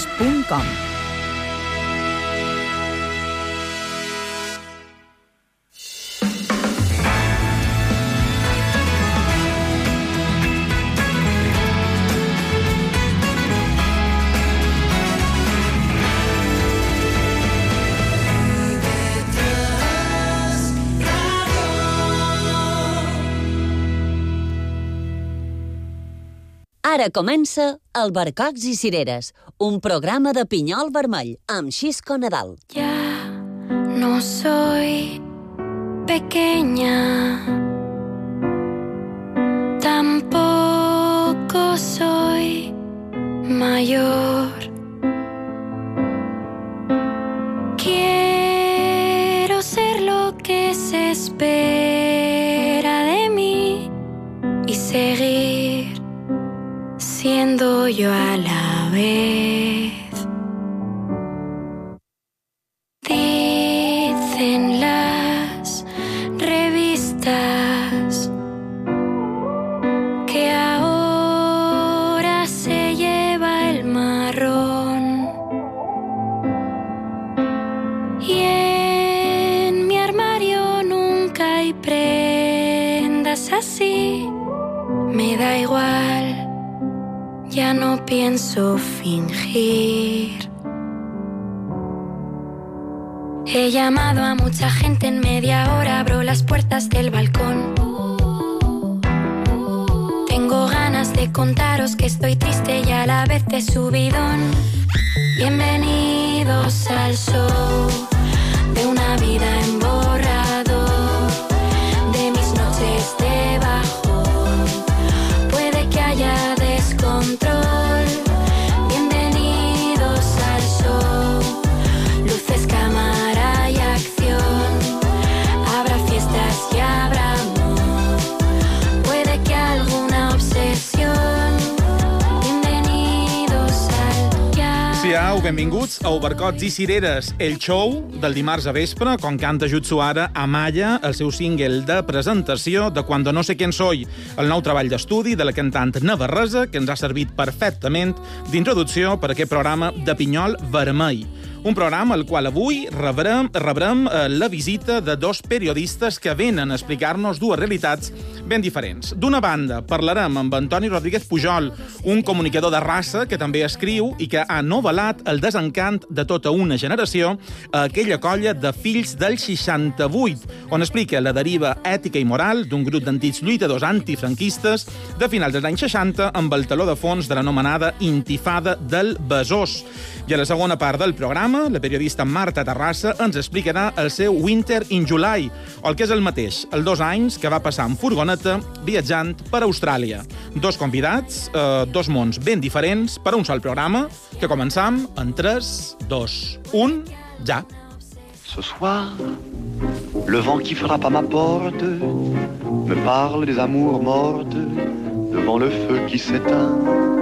radiotrans.com. Ara comença Albercocs i Cireres, un programa de pinyol vermell amb Xisco Nadal. Ya no soy pequeña, tampoco soy mayor. Quiero ser lo que se espera de mí y seguir siendo yo a la vez. Dicen las revistas que ahora se lleva el marrón, y en mi armario nunca hay prendas así. Me da igual, ya no pienso fingir. He llamado a mucha gente en media hora, abro las puertas del balcón. Tengo ganas de contaros que estoy triste y a la vez de subidón. Bienvenidos al show de una vida en borrador, de mis noches de bajón. Puede que haya descontrol. Bienvenidos al show, luces, cámara y acción. Habrá fiestas y habrá amor, puede que alguna obsesión. Bienvenidos al ya. Siau, benvinguts a Albercocs i Cireres, el show del dimarts a vespre, com canta Jutsuara Amaya, el seu single de presentació de Cuando no sé quién soy, el nou treball d'estudi de la cantant navarresa que ens ha servit perfectament d'introducció per a aquest programa de pinyol vermell. Un programa al qual avui rebrem la visita de dos periodistes que venen a explicar-nos dues realitats ben diferents. D'una banda, parlarem amb Antoni Rodríguez Pujol, un comunicador de raça que també escriu i que ha novel·lat el desencant de tota una generació a aquella colla de fills del 68, on explica la deriva ètica i moral d'un grup d'antics lluitadors antifranquistes de finals dels anys 60 amb el taló de fons de l'anomenada Intifada del Besòs. I a la segona part del programa, la periodista Marta Terrassa ens explicarà el seu Winter in July, o el que és el mateix, els 2 anys que va passar en furgoneta viatjant per Austràlia. Dos convidats, dos mons ben diferents per a un sol programa, que començam en 3, 2, 1, ja. Ce soir, le vent qui frappe à ma porte me parle des amours mortes devant le feu qui s'éteint.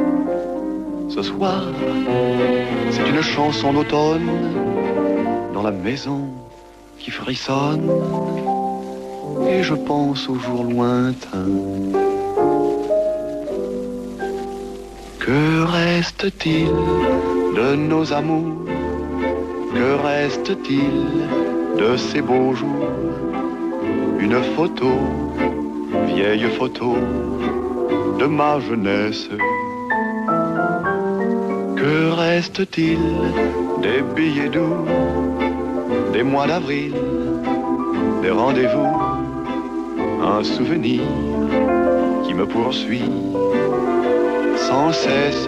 Ce soir, c'est une chanson d'automne dans la maison qui frissonne et je pense aux jours lointains. Que reste-t-il de nos amours? Que reste-t-il de ces beaux jours? Une photo, vieille photo de ma jeunesse. Que reste-t-il des billets doux, des mois d'avril, des rendez-vous? Un souvenir qui me poursuit sans cesse.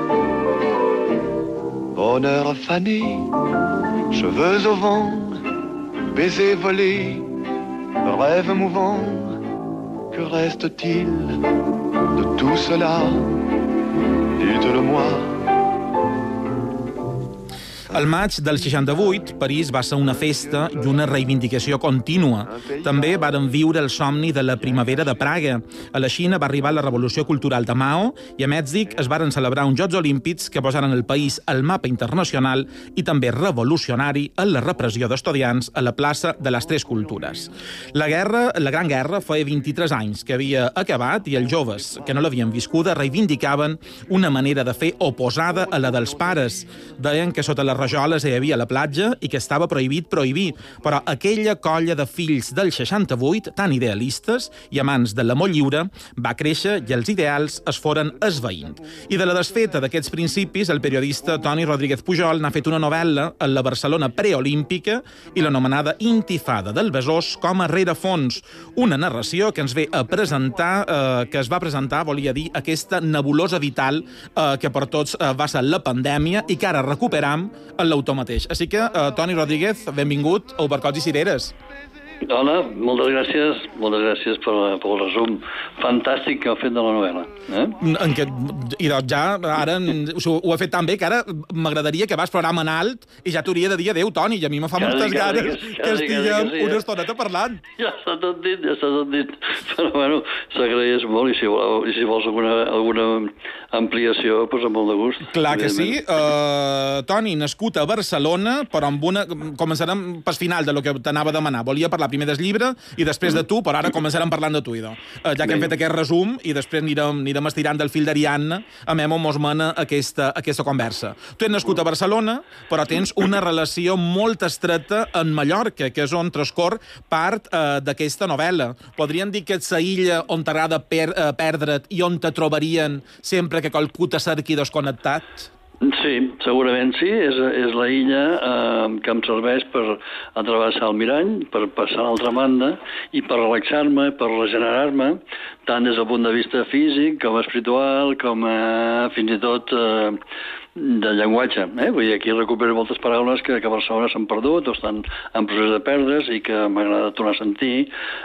Bonheur fané, cheveux au vent, baisers volés, rêves mouvants. Que reste-t-il de tout cela? Dites-le-moi. El maig del 68, París va ser una festa i una reivindicació contínua. També varen viure el somni de la primavera de Praga. A la Xina va arribar la revolució cultural de Mao i a Mèxic es varen celebrar uns Jocs Olímpics que posaren el país al mapa internacional i també revolucionari en la repressió d'estudiants a la plaça de les Tres Cultures. La Gran Guerra feia 23 anys que havia acabat i els joves que no l'havien viscuda reivindicaven una manera de fer oposada a la dels pares. Deien que sota les rajoles hi havia la platja i que estava prohibit prohibir, però aquella colla de fills del 68, tan idealistes i amants de l'amor lliure, va créixer i els ideals es foren esveint. I de la desfeta d'aquests principis, el periodista Toni Rodríguez Pujol n'ha fet una novel·la en la Barcelona preolímpica i l'anomenada Intifada del Besòs com a rerefons, una narració que ens ve a presentar, que es va presentar, volia dir, aquesta nebulosa vital que per tots va ser la pandèmia i que ara recuperam en l'autor mateix. Així que, Toni Rodríguez, benvingut a Obercots i Cireres. Hola, moltes gràcies pel resum fantàstic que heu fet de la novel·la. I doncs ja, ara ho he fet tan bé que ara m'agradaria que vas programa en alt i ja t'hauria de dir adéu, Toni, i a mi me fa moltes ganes que estiguem una estoneta parlant. Ja està tot dit. Però bueno, s'agraeix molt i si vols alguna ampliació, doncs amb molt de gust. Clar que sí. Toni, nascut a Barcelona, però amb una... Començarem pel final de lo que t'anava a demanar. Volia parlar primer del llibre i després de tu, però ara començarem parlant de tu, idò. Ja que hem fet aquest resum i després anirem estirant del fil d'Ariadna a on mos mena aquesta conversa. Tu ets nascut a Barcelona, però tens una relació molt estreta en Mallorca, que és on transcorre part d'aquesta novel·la. Podríem dir que ets la illa on t'agrada perdre't i on te trobarien sempre que qualcú te cerqui desconnectat? Sí, segurament sí. És la illa que em serveix per atravessar el mirall, per passar a l'altra banda i per relaxar-me, per regenerar-me, tant des del punt de vista físic com espiritual, com fins i tot de llenguatge. Vull dir, aquí recupero moltes paraules que a Barcelona s'han perdut o estan en procés de perdre's i que m'agrada tornar a sentir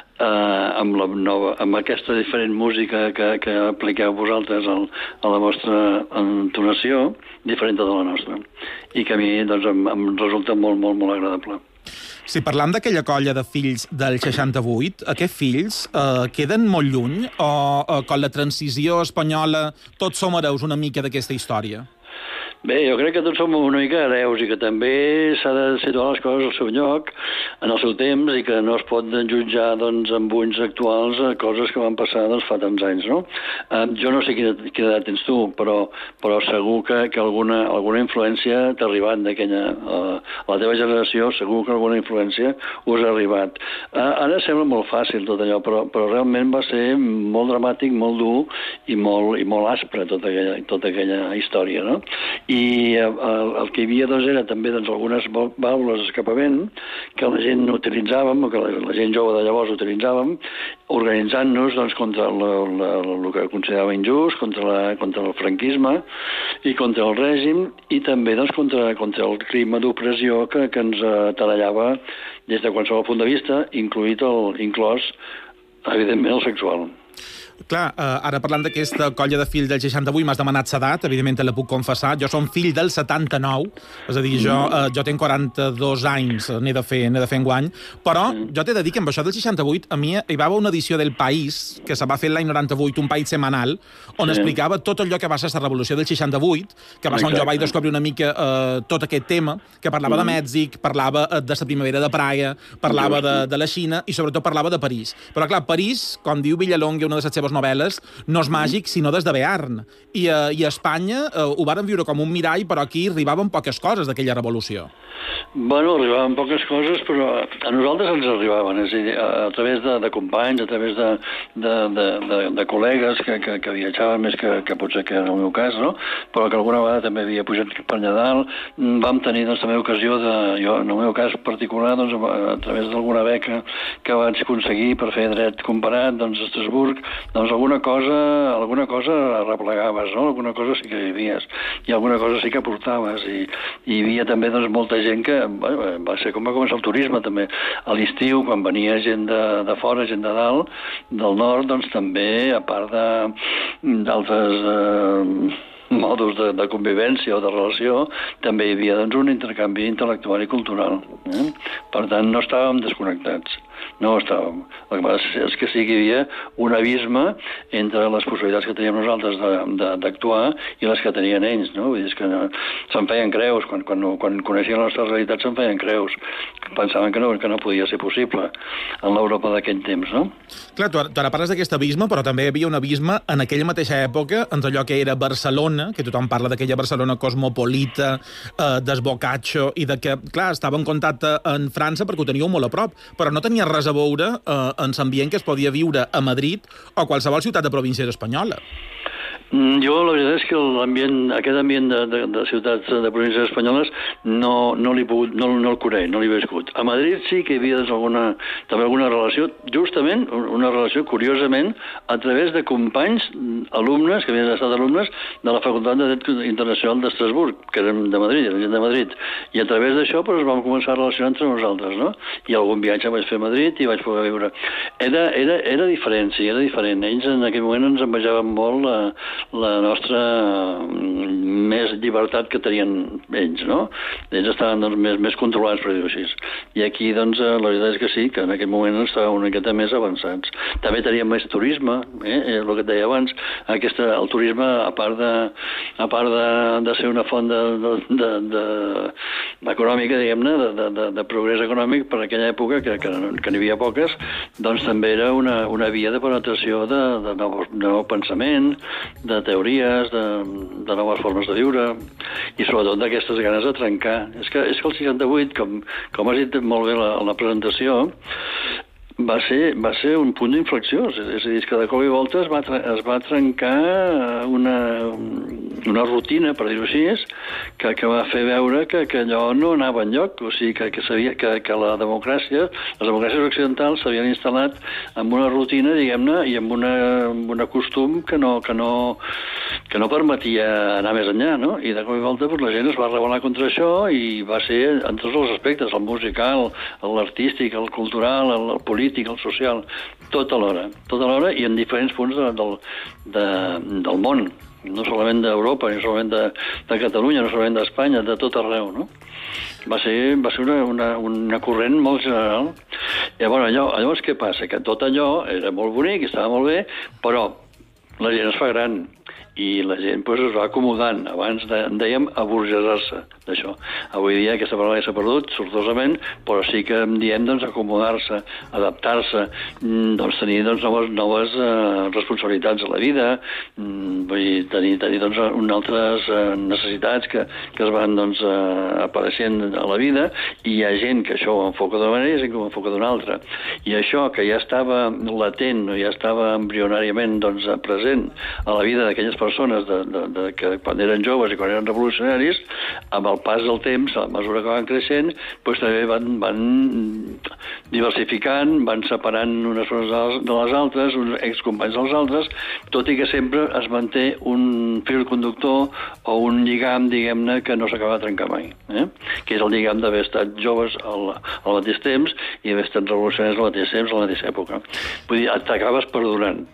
amb aquesta diferent música que apliqueu vosaltres a la vostra entonació, diferent de la nostra, i que a mi doncs, em resulta molt, molt, molt agradable. Si parlam d'aquella colla de fills del 68, aquests fills queden molt lluny o con la transició espanyola tots som hereus una mica d'aquesta història? Bé, jo crec que tots som una mica hereus i que també s'ha de situar les coses al seu lloc, en el seu temps, i que no es pot jutjar doncs, amb ulls actuals coses que van passar doncs, fa tants anys, no? Jo no sé quina edat tens tu, però segur que alguna influència t'ha arribat d'aquella... A la teva generació segur que alguna influència us ha arribat. Ara sembla molt fàcil tot allò, però realment va ser molt dramàtic, molt dur i molt aspre tota aquella història, no? I el que hi havia doncs, era també doncs, algunes vàlvules d'escapament que la gent utilitzàvem, o que la gent jove de llavors utilitzàvem, organitzant-nos doncs, contra el que considerava injust, contra el franquisme i contra el règim, i també doncs, contra el clima d'opressió que ens atalallava des de qualsevol punt de vista, inclòs, evidentment, el sexual. Clar, ara parlant d'aquesta colla de fills del 68, m'has demanat l'edat, evidentment te la puc confessar. Jo som fill del 79, és a dir, jo tenc 42 anys, n'he de fer enguany, però jo t'he de dir que amb això del 68 a mi hi va haver una edició del País, que se va fer l'any 98, un País setmanal, on explicava tot allò que va ser la revolució del 68, que va ser on jo vaig descobrir una mica tot aquest tema, que parlava de Mèxic, parlava de la primavera de Praga, parlava de la Xina i sobretot parlava de París. Però clar, París, com diu Villalonga, una de les seves novel·les, no és màgic, sinó des de Bearn. I a Espanya ho varen viure com un mirall, però aquí arribaven poques coses d'aquella revolució. Bueno, arribaven poques coses, però a nosaltres ens arribaven, és a dir, a través de companys, a través de col·legues que viatjaven més que potser que en el meu cas, no? Però que alguna vegada també havia pujat per allà dalt. Vam tenir doncs, també ocasió jo, en el meu cas particular, doncs, a través d'alguna beca que vaig aconseguir per fer dret comparat, doncs, a Estrasburg, doncs alguna cosa arreplegaves, no? Alguna cosa sí que hi havies, i alguna cosa sí que portaves, i hi havia també doncs, molta gent que va ser com va començar el turisme també. A l'estiu, quan venia gent de fora, gent de dalt, del nord, doncs també, a part d'altres modus de convivència o de relació, també hi havia doncs, un intercanvi intel·lectual i cultural. Per tant, no estàvem desconnectats. No ho estàvem. El que passa és que sí que hi havia un abisme entre les possibilitats que teníem nosaltres d'actuar i les que tenien ells, no? Vull dir, és que se'n feien creus. Quan coneixien la nostra realitat se'n feien creus. Pensaven que no podia ser possible en l'Europa d'aquell temps, no? Clar, tu ara parles d'aquest abisme, però també hi havia un abisme en aquella mateixa època entre allò que era Barcelona, que tothom parla d'aquella Barcelona cosmopolita, d'esbocatxo, i de que, clar, estava en contacte en França perquè ho teníeu molt a prop, però no tenia res a veure en l'ambient que es podia viure a Madrid o qualsevol ciutat de província espanyola. Jo, la veritat és que aquest ambient de ciutats de províncies espanyoles no el conec, no l'he viscut. A Madrid sí que hi havia també alguna relació, justament una relació, curiosament, a través de companys, alumnes, que havien estat alumnes de la Facultat de Dret Internacional d'Estrasburg, que érem de Madrid, era gent de Madrid. I a través d'això doncs, vam començar a relacionar entre nosaltres, no? I algun viatge vaig fer a Madrid i vaig poder viure. Era diferent, sí, era diferent. Ells en aquell moment ens envejaven molt la nostra més llibertat que tenien ells, no? Ells estaven doncs, més controlats, per dir-ho així. I aquí, doncs, la veritat és que sí, que en aquell moment estàvem una miqueta més avançats. També teníem més turisme, el que et deia abans, el turisme, a part de ser una font econòmica, diguem-ne, de progrés econòmic per aquella època, que n'hi havia poques, doncs també era una via de penetració de nou pensament, de teories, de noves formes de viure, i sobretot d'aquestes ganes de trencar. És que el 68, com has dit molt bé a la presentació, va ser un punt d'inflexió. És a dir, que de cop i volta es va trencar una rutina, per dir-ho així, que va fer veure que allò no anava enlloc. O sigui, que sabia que les democràcies occidentals s'havien instal·lat amb una rutina, diguem-ne, i amb un costum que no permetia anar més enllà, no? I de cop i volta la gent es va rebel·lar contra això i va ser en tots els aspectes, el musical, l'artístic, el cultural, el polític, el social, tot alhora i en diferents punts del món, no solament d'Europa, ni solament de Catalunya, no solament d'Espanya, de tot arreu, no? Va ser una corrent molt general. I llavors què passa? Que tot allò era molt bonic, estava molt bé, però la gent es fa gran i la gent es va acomodant. Abans dèiem aburgesar-se d'això. Avui dia aquesta paraula ja s'ha perdut, sortosament, però sí que diem acomodar-se, adaptar-se, tenir noves responsabilitats a la vida, tenir altres necessitats que es van apareixent a la vida, i hi ha gent que això ho enfoca d'una manera i gent que ho enfoca d'una altra. I això que ja estava latent, ja estava embrionàriament present a la vida d'aquelles persones que quan eren joves i quan eren revolucionaris, amb el pas del temps, a la mesura que van creixent, també van diversificant, van separant unes persones de les altres, uns excompanys dels altres, tot i que sempre es manté un fil conductor o un lligam, diguem-ne, que no s'acaba de trencar mai, que és el lligam d'haver estat joves al mateix temps i haver estat revolucionaris al mateix temps, a la mateixa època. Vull dir, t'acabes perdonant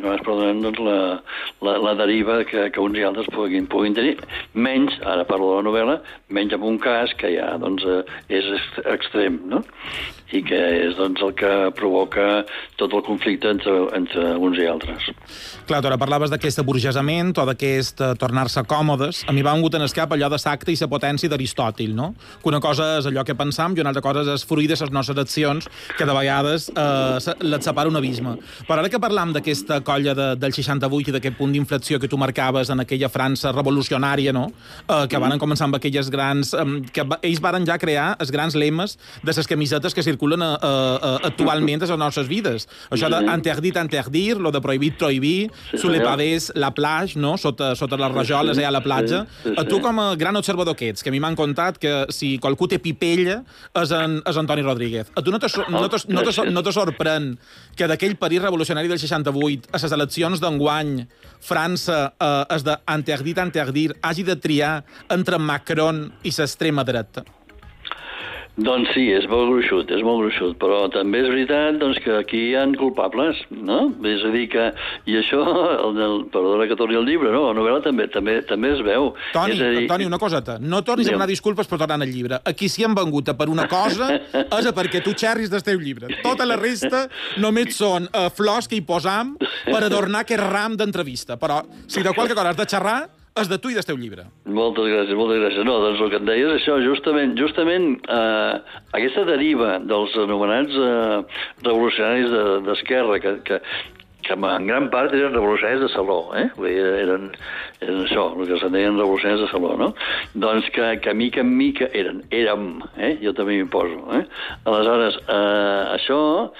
la deriva que uns i altres puguin tenir, menys, ara parlo de la novel·la, menys en un cas que ja és extrem, no? I que és el que provoca tot el conflicte entre uns i altres. Clar, tu ara parlaves d'aquest aburgesament o d'aquest tornar-se còmodes. A mi va vengut en el cap allò de Sacte i la potència d'Aristòtil, no? Que una cosa és allò que pensam i una altra cosa és fruit de les nostres accions, que de vegades les separa un abisme. Però ara que parlam d'aquesta colla del 68 i d'aquest punt d'inflexió que tu marcaves en aquella França revolucionària, no? Que van començar amb aquelles grans... que ells varen ja crear els grans lemes de les camisetes que circulen actualment a les nostres vides. Això d'interdit, lo de prohibir, sous les pavés, la plage, no? Sota les rajoles a la platja. Tu, com a gran observador que ets, que a mi m'han contat que si qualcú té pipella és Antoni Rodríguez. A tu no te sorprèn que d'aquell París revolucionari del 68 a les eleccions d'enguany França és d'interdit hagi de triar entre Macron i l'extrema dreta? Doncs sí, és molt gruixut, però també és veritat doncs, que aquí hi ha culpables, no? És a dir que... I això, perdona que torni al llibre, no? La novel·la també es veu. Toni, una coseta. No tornis a demanar disculpes per tornar al llibre. Aquí si han vengut a per una cosa és a perquè tu xerris del teu llibre. Tota la resta només són flors que hi posam per adornar aquest ram d'entrevista. Però si de qualque cosa has de xerrar, és de tu i del teu llibre. Moltes gràcies. No, doncs el que et deia és això, justament aquesta deriva dels anomenats revolucionaris d'esquerra, que en gran part eren revolucionaris de saló, eren això, el que se'n deien revolucionaris de saló, no? Doncs que mica en mica érem, jo també m'hi poso, Aleshores, això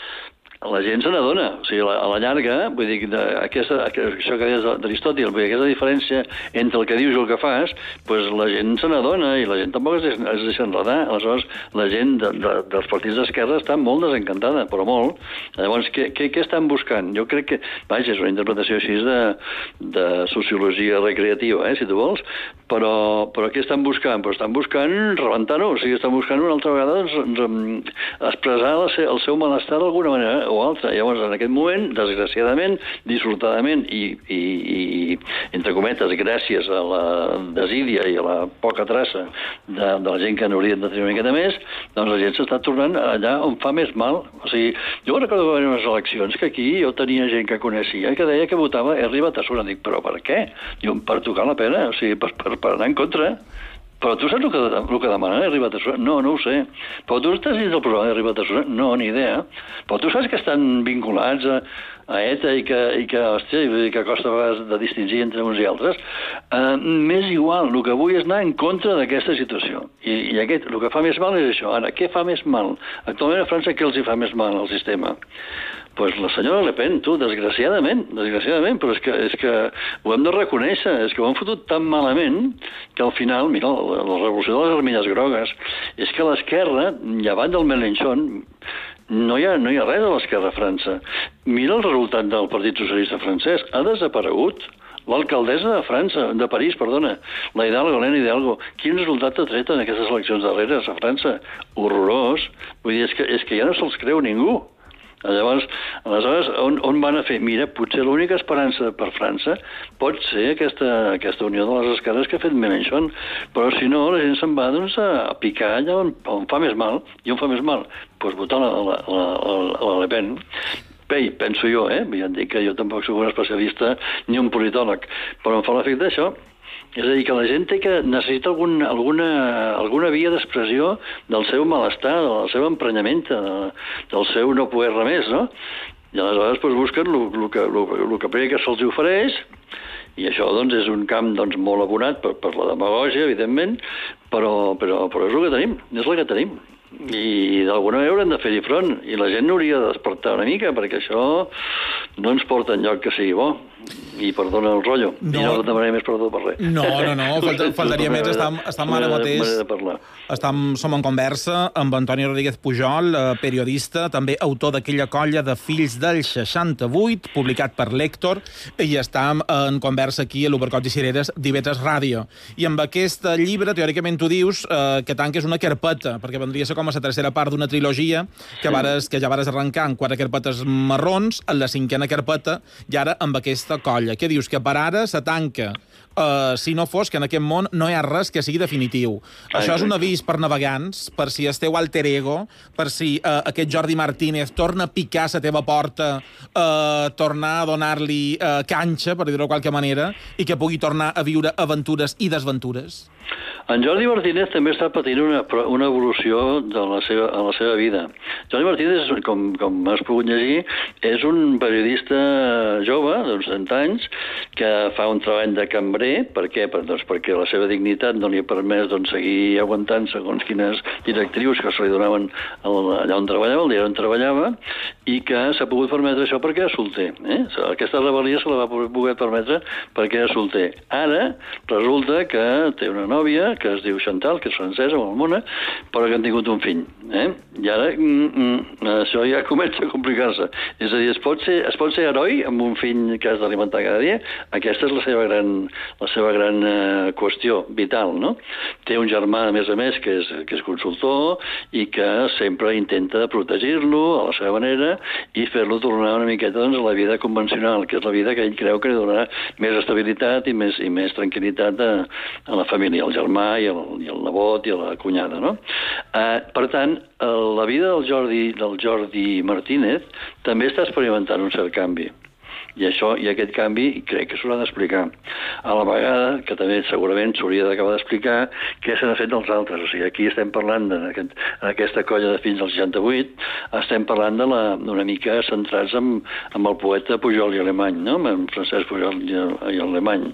la gent se n'adona, o sigui, a la llarga, vull dir, això que deies d'Aristòtil, vull dir, aquesta diferència entre el que dius i el que fas, doncs la gent se n'adona i la gent tampoc es deixa enredar. Aleshores, la gent dels partits d'esquerra està molt desencantada, però molt. Llavors, què estan buscant? Jo crec que, vaja, és una interpretació així de sociologia recreativa, si tu vols, però què estan buscant? Però estan buscant rebentar-ho, o sigui, estan buscant una altra vegada expressar el seu malestar d'alguna manera o altra. Llavors, en aquest moment, desgraciadament, dissortadament i entre cometes, gràcies a la desídia i a la poca traça de la gent que n'hauria de tenir una miqueta més, doncs la gent s'està tornant allà on fa més mal. O sigui, jo recordo que va haver unes eleccions que aquí jo tenia gent que coneixia que deia que votava Herri Batasuna. Dic, però per què? Diu, per tocar la pena, o sigui, per anar en contra. Però tu saps el que demana Herri Batasuna? No ho sé. Però tu estàs dins del programa d'Herri Batasuna? No, ni idea. Però tu saps que estan vinculats a ETA i que costa a vegades de distingir entre uns i altres. M'és igual, el que vull és anar en contra d'aquesta situació. I el que fa més mal és això. Ara, què fa més mal? Actualment a França què els hi fa més mal al sistema? Doncs la senyora Le Pen, tu, desgraciadament, però és que ho hem de reconèixer, és que ho han fotut tan malament que al final, mira, la revolució de les armilles grogues, és que l'esquerra, llevat del Mélenchon, no hi ha res a l'esquerra a França. Mira el resultat del Partit Socialista francès, ha desaparegut. L'alcaldessa de París, la Helena Hidalgo, quin resultat ha tret en aquestes eleccions darreres a França? Horrorós. Vull dir, és que ja no se'ls creu ningú. Llavors, aleshores, on van a fer? Mira, potser l'única esperança per França pot ser aquesta unió de les esquerres que ha fet Mélenchon, però si no, la gent se'n va a picar allà on fa més mal. I on fa més mal? Doncs votar la Le Pen. Bé, penso jo, ja et dic que jo tampoc soc un especialista ni un politòleg, però em fa l'efecte d'això. És a dir, que la gent necessita alguna via d'expressió del seu malestar, del seu emprenyament, del seu no poder res més, no? I aleshores busquen el que primer que se'ls ofereix, i això doncs, és un camp molt abonat per la demagògia, evidentment, però és el que tenim, I d'alguna manera haurem de fer-hi front, i la gent hauria de despertar una mica, perquè això no ens porta enlloc que sigui bo. I perdona el rotllo. No. I no demanaré més perdó per res. No, faltaria més. Estam ara mateix... Som en conversa amb Antoni Rodríguez Pujol, periodista, també autor d'aquella colla de Fills del 68, publicat per l'Héctor, i estem en conversa aquí a l'Obercots i Cireres d'IV3 Ràdio. I amb aquest llibre, teòricament, tu dius que tanques una carpeta, perquè vendria a ser com a la tercera part d'una trilogia que ja vares arrencar en 4 carpetes marrons, en la 5a carpeta, i ara amb aquesta colla. Què dius? Que per ara se tanca. Si no fos que en aquest món no hi ha res que sigui definitiu. Això és un avís per navegants, per si el teu alter ego, per si aquest Jordi Martínez torna a picar la teva porta, tornar a donar-li canxa, per dir-ho de qualque manera, i que pugui tornar a viure aventures i desventures. En Jordi Martínez també està patint una evolució en la seva vida. Jordi Martínez, com has pogut llegir, és un periodista jove, d'uns 30 anys, que fa un treball de cambrer. Per què? Doncs perquè la seva dignitat no li ha permès seguir aguantant segons quines directrius que se li donaven allà on treballava, el dia on treballava, i que s'ha pogut permetre això perquè era solter. Aquesta rebel·lia se la va poder permetre perquè era solter. Ara resulta que té una nòvia, nòvia, que es diu Chantal, que és francesa, o Mona, però que han tingut un fill. I ara això ja comença a complicar-se. És a dir, es pot ser heroi amb un fill que has d'alimentar cada dia? Aquesta és la seva gran qüestió vital, no? Té un germà, a més, que és consultor i que sempre intenta protegir-lo a la seva manera i fer-lo tornar una miqueta a la vida convencional, que és la vida que ell creu que li donarà més estabilitat i més tranquil·litat a la família, al germà i al nebot i a la cunyada, no? Per tant, la vida del Jordi Martínez també està experimentant un cert canvi. I aquest canvi crec que s'haurà d'explicar. A la vegada, que també segurament s'hauria d'acabar d'explicar què se n'ha fet dels altres. O sigui, aquí estem parlant en aquesta colla de fills del 68, estem parlant d'una mica centrats en el poeta Pujol i Alemany, no? En Francesc Pujol i Alemany,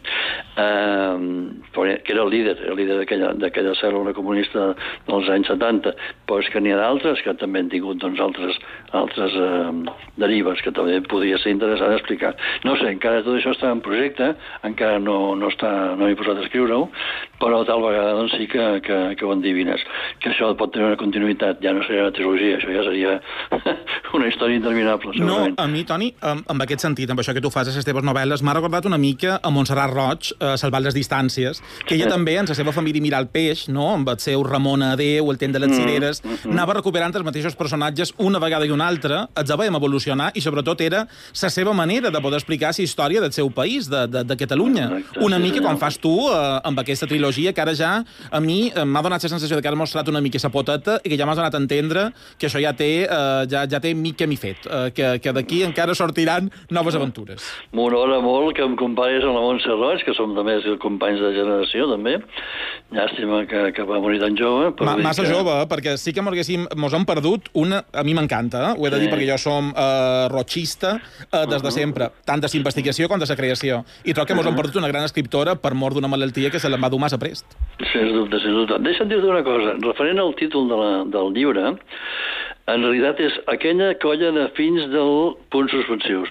que era el líder d'aquella cèl·lula comunista dels anys 70, però és que n'hi ha d'altres que també han tingut altres derives que també podria ser interessant explicar. No sé, encara tot això està en projecte, encara no m'he posat a escriure-ho, però tal vegada doncs sí que ho endivines. Que això pot tenir una continuïtat, ja no seria una trilogia, això ja seria una història interminable, segurament. No, a mi, Toni, amb aquest sentit, amb això que tu fas a les teves novel·les, m'ha recordat una mica a Montserrat Roig, Salvant les distàncies, que ella també, en la seva família Mirar el peix, no? Amb el seu Ramona Adéu, el temps de les cireres, anava recuperant els mateixos personatges una vegada i una altra, els veiem evolucionar i sobretot era la seva manera de poder explicar la història del seu país, de Catalunya. Una mica com fas tu amb aquesta trilogia, que ara ja a mi m'ha donat la sensació que has mostrat una mica la poteta i que ja m'has donat a entendre que això ja té mica mi fet, que d'aquí encara sortiran noves aventures. M'honora molt que em comparis amb la Montse Roig, que som també companys de generació, també. Llàstima que va morir tan jove. Massa jove, perquè sí que mos hem perdut una... A mi m'encanta, ho he de dir, perquè jo som rochista des de sempre, tant de la investigació com de la creació. I trobo que mos hem perdut una gran escriptora per mort d'una malaltia que se l'en va dur massa prest. Sens dubte, sens dubte. Deixa'm dir-te una cosa. Referent al títol del llibre, en realitat és aquella colla de fills del punts suspensius,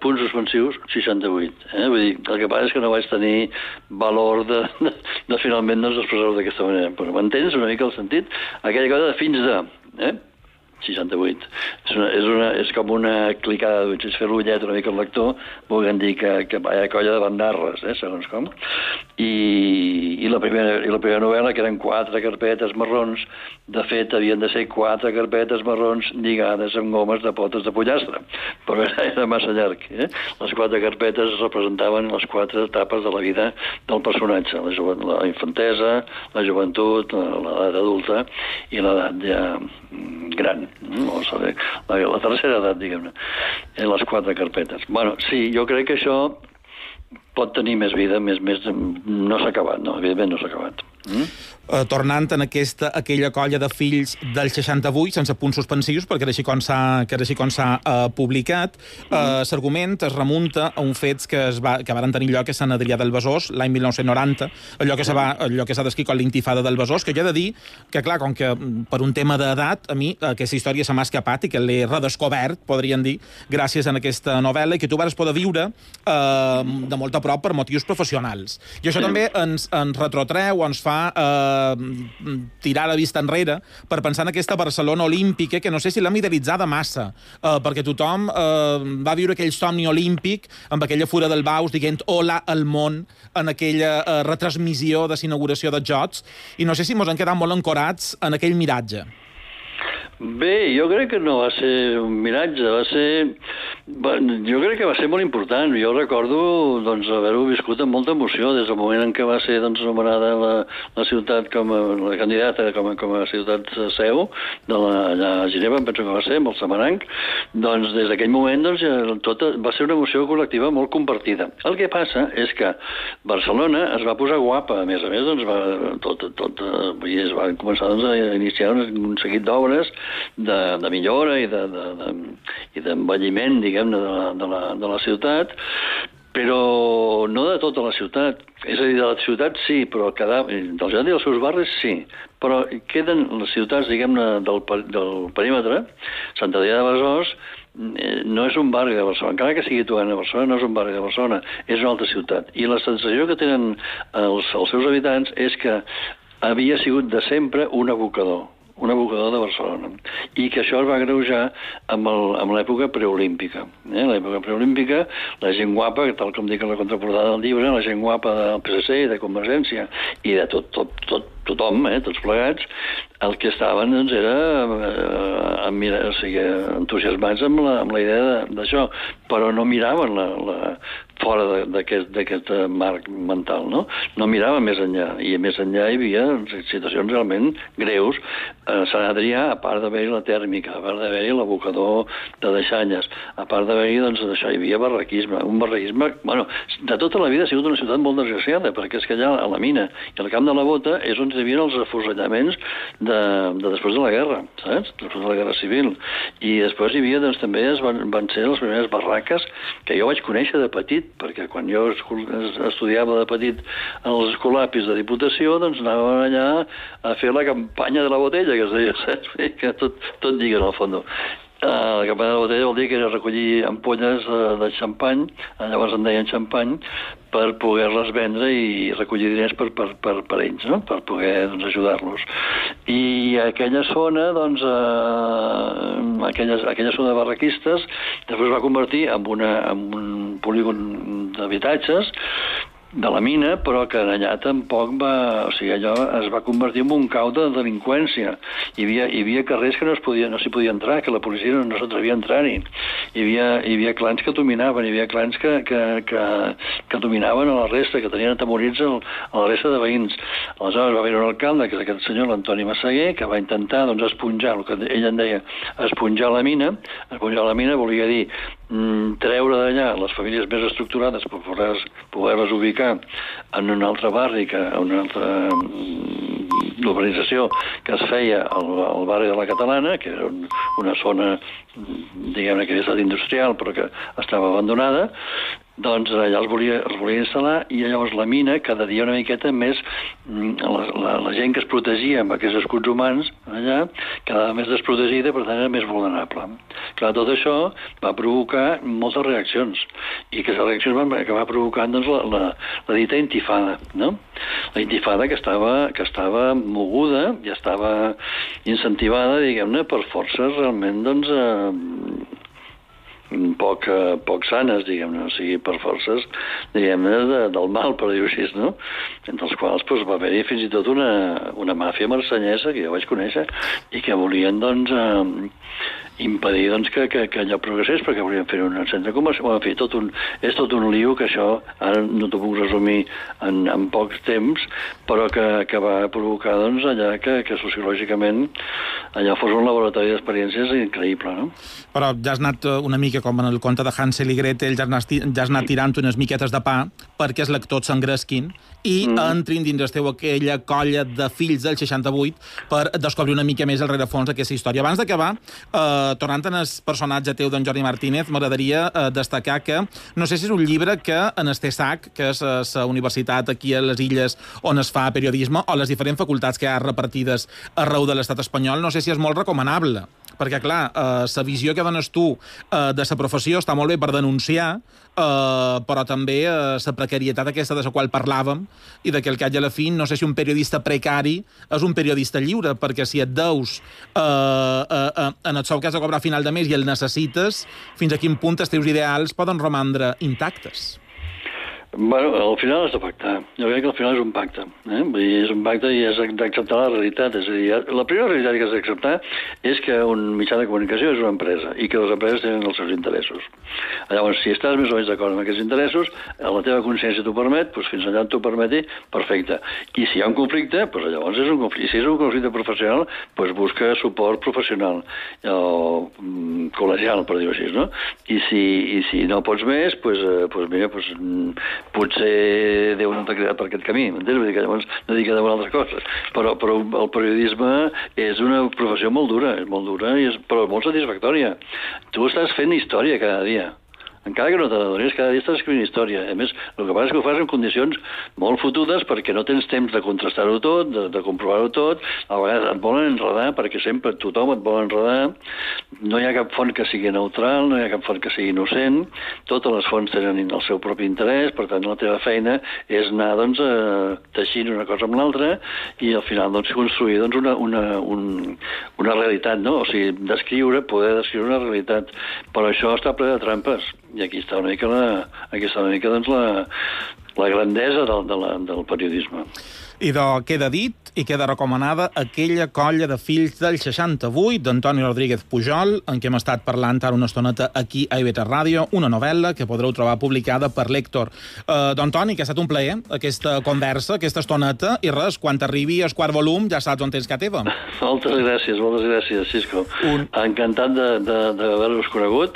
68. Vull dir, el que passa és que no vaig tenir valor de finalment expressar-ho d'aquesta manera. Però m'entens una mica el sentit? Aquella colla de fills de... 68. És com una clicada d'ulls. És fer l'ullet una mica al lector, volguem dir que hi ha colla de bandarres, segons com. I la primera novel·la, que eren 4 carpetes marrons, de fet, havien de ser 4 carpetes marrons lligades amb gomes de potes de pollastre. Però era massa llarg. Les 4 carpetes representaven les 4 etapes de la vida del personatge. La infantesa, la joventut, l'edat adulta i l'edat ja gran. La tercera edat, diguem-ne, les 4 carpetes. Bueno, sí, jo crec que això pot tenir més vida, no s'ha acabat, no, evidentment no s'ha acabat. Tornant en aquella colla de fills del 68, sense punts suspensius, perquè era així com s'ha publicat, l'argument es remunta a un fets que varen tenir lloc a Sant Adrià del Besòs l'any 1990, allò que s'ha descrit com l'intifada del Besòs, que jo he de dir que, clar, com que per un tema d'edat, a mi aquesta història se m'ha escapat i que l'he redescobert, podríem dir, gràcies a aquesta novel·la, i que tu vas poder viure de molt a prop per motius professionals. I això també ens retrotreu o ens fa tirar la vista enrere per pensar en aquesta Barcelona olímpica, que no sé si l'hem idealitzada massa, perquè tothom va viure aquell somni olímpic amb aquella fura del Baus dient hola al món en aquella retransmissió de l'inauguració dels Jocs, i no sé si mos han quedat molt ancorats en aquell miratge. Bé, jo crec que no va ser un miratge, jo crec que va ser molt important. Jo recordo haver-ho viscut amb molta emoció des del moment en què va ser nomenada la ciutat la candidata com a ciutat seu allà a Ginebra, em penso que va ser, amb el Samaranc. Doncs des d'aquell moment tot va ser una emoció col·lectiva molt compartida. El que passa és que Barcelona es va posar guapa, a més es van començar a iniciar un seguit d'obres de millora i d'envelliment, diguem-ne, de la ciutat, però no de tota la ciutat. És a dir, de la ciutat sí, però del ciutat i dels seus barris sí, però queden les ciutats, diguem-ne, del perímetre, Sant Adrià de Besòs, no és un barri de Barcelona, encara que sigui Toana, Barcelona no és un barri de Barcelona, és una altra ciutat. I la sensació que tenen els seus habitants és que havia sigut de sempre un abocador de Barcelona, i que això es va agreujar amb l'època preolímpica. L'època preolímpica, la gent guapa, tal com dic en la contraportada del llibre, la gent guapa del PSC i de Convergència, i de tothom, tots plegats, el que estaven doncs, era entusiasmats amb la idea d'això, però no miraven fora d'aquest marc mental, no? No miraven més enllà, i més enllà hi havia situacions realment greus. A Sant Adrià, a part d'haver-hi la tèrmica, a part d'haver-hi l'abocador de Deixalles, a part d'haver-hi, doncs, això, hi havia barraquisme, un barraquisme, bueno, de tota la vida ha sigut una ciutat molt desgraciada, perquè és que allà a la mina i al Camp de la Bota és on hi havia els afusellaments de després de la guerra, saps? Després de la guerra civil. I després hi havia, doncs, també van ser les primeres barraques que jo vaig conèixer de petit, perquè quan jo estudiava de petit als escolapis de Diputació, doncs anàvem allà a fer la campanya de la botella, que es deia, saps? Que tot lliga, en el fons. La campanya de la botella vol dir que era recollir ampolles de xampany, llavors en deien xampany, per poder-les vendre i recollir diners per ells, no? Per poder, doncs, ajudar-los. I aquella zona, doncs, aquella zona de barraquistes, després va convertir en un polígon d'habitatges de la mina, però que allà tampoc allò es va convertir en un cau de delinqüència. Hi havia carrers que no s'hi podia entrar, que la policia no s'atrevia a entrar-hi. Hi havia clans que dominaven, hi havia clans que dominaven a la resta, que tenien atemorits a la resta de veïns. Aleshores va haver un alcalde, que és aquest senyor, l'Antoni Massaguer, que va intentar, doncs, esponjar, el que ell en deia esponjar la mina. Esponjar la mina volia dir treure d'allà les famílies més estructurades per poder-les ubicar en un altre barri, en una altra urbanització que es feia al barri de la Catalana, que era una zona, diguem-ne, que havia estat industrial però que estava abandonada. Doncs allà els volia instal·lar, i llavors la mina cada dia una miqueta més, la gent que es protegia amb aquests escuts humans allà quedava més desprotegida, per tant era més vulnerable. Clar, tot això va provocar moltes reaccions, i aquestes reaccions van acabar provocant, doncs, la dita intifada, no? La intifada que estava moguda i estava incentivada, diguem-ne, per forces realment, doncs, poc sanes, diguem-ne, o sigui, per forces, diguem-ne, del mal, per dir-ho així, no? Entre els quals va haver-hi fins i tot una màfia marcenyesa, que jo vaig conèixer, i que volien, doncs, impedir, doncs, que allò progressés, perquè volien fer un centre comercial. En fi, és tot un lío, que això ara no t'ho puc resumir en poc temps, però que va provocar, doncs, allà que sociològicament allà fos un laboratori d'experiències increïble, no? Però ja has anat una mica com en el conte de Hansel i Gretel, ja has anat tirant unes miquetes de pa perquè els lectors s'engresquin i entrin dins aquella colla de fills del 68 per descobrir una mica més el rerefons d'aquesta història. Abans d'acabar, tornant en el personatge teu d'en Jordi Martínez, m'agradaria destacar que, no sé si és un llibre que en ESTESAC, que és la universitat aquí a les Illes on es fa periodisme, o les diferents facultats que hi ha repartides arreu de l'estat espanyol, no sé si és molt recomanable. Perquè, clar, la visió que dones tu de la professió està molt bé per denunciar, però també la precarietat aquesta de la qual parlàvem, i de que al cap i a la fi, no sé si un periodista precari és un periodista lliure, perquè si et deus en el sou que has de cobrar a final de mes i el necessites, fins a quin punt els teus ideals poden romandre intactes? Bueno, al final has de pactar. Jo crec que al final és un pacte. Vull dir, és un pacte i has d'acceptar la realitat. És a dir, la primera realitat que has d'acceptar és que un mitjà de comunicació és una empresa i que les empreses tenen els seus interessos. Llavors, si estàs més o menys d'acord amb aquests interessos, la teva consciència t'ho permet, doncs fins allà t'ho permeti, perfecte. I si hi ha un conflicte, doncs llavors és un conflicte. I si és un conflicte professional, doncs busca suport professional o col·legial, per dir-ho així, no? I si no pots més, doncs mira, potser Déu no t'ha creat per aquest camí, m'entens? Vull dir que llavors no dic que deuen altres coses, però el periodisme és una professió molt dura, i però molt satisfactòria. Tu estàs fent història cada dia. encara que no te n'adonis, cada dia estàs escrivint història. A més, el que passa és que ho fas en condicions molt fotudes perquè no tens temps de contrastar-ho tot, de comprovar-ho tot, a vegades et volen enredar perquè sempre tothom et vol enredar, no hi ha cap font que sigui neutral, no hi ha cap font que sigui innocent, totes les fonts tenen el seu propi interès, per tant la teva feina és anar doncs, teixint una cosa amb l'altra i al final doncs, construir doncs, una realitat, no? O sigui, poder descriure una realitat. Però això està ple de trampes. I aquí està una mica doncs, la grandesa del periodisme. I queda dit i queda recomanada aquella colla de fills del 68 d'Antoni Rodríguez Pujol, en què hem estat parlant ara una estoneta aquí a IB3 Ràdio, una novel·la que podreu trobar publicada per l'Héctor. Antoni, que ha estat un plaer aquesta conversa, aquesta estoneta, i res, quan t'arribi el quart volum ja saps on tens que teva. Moltes gràcies, Xisco. Encantat d'haver-vos conegut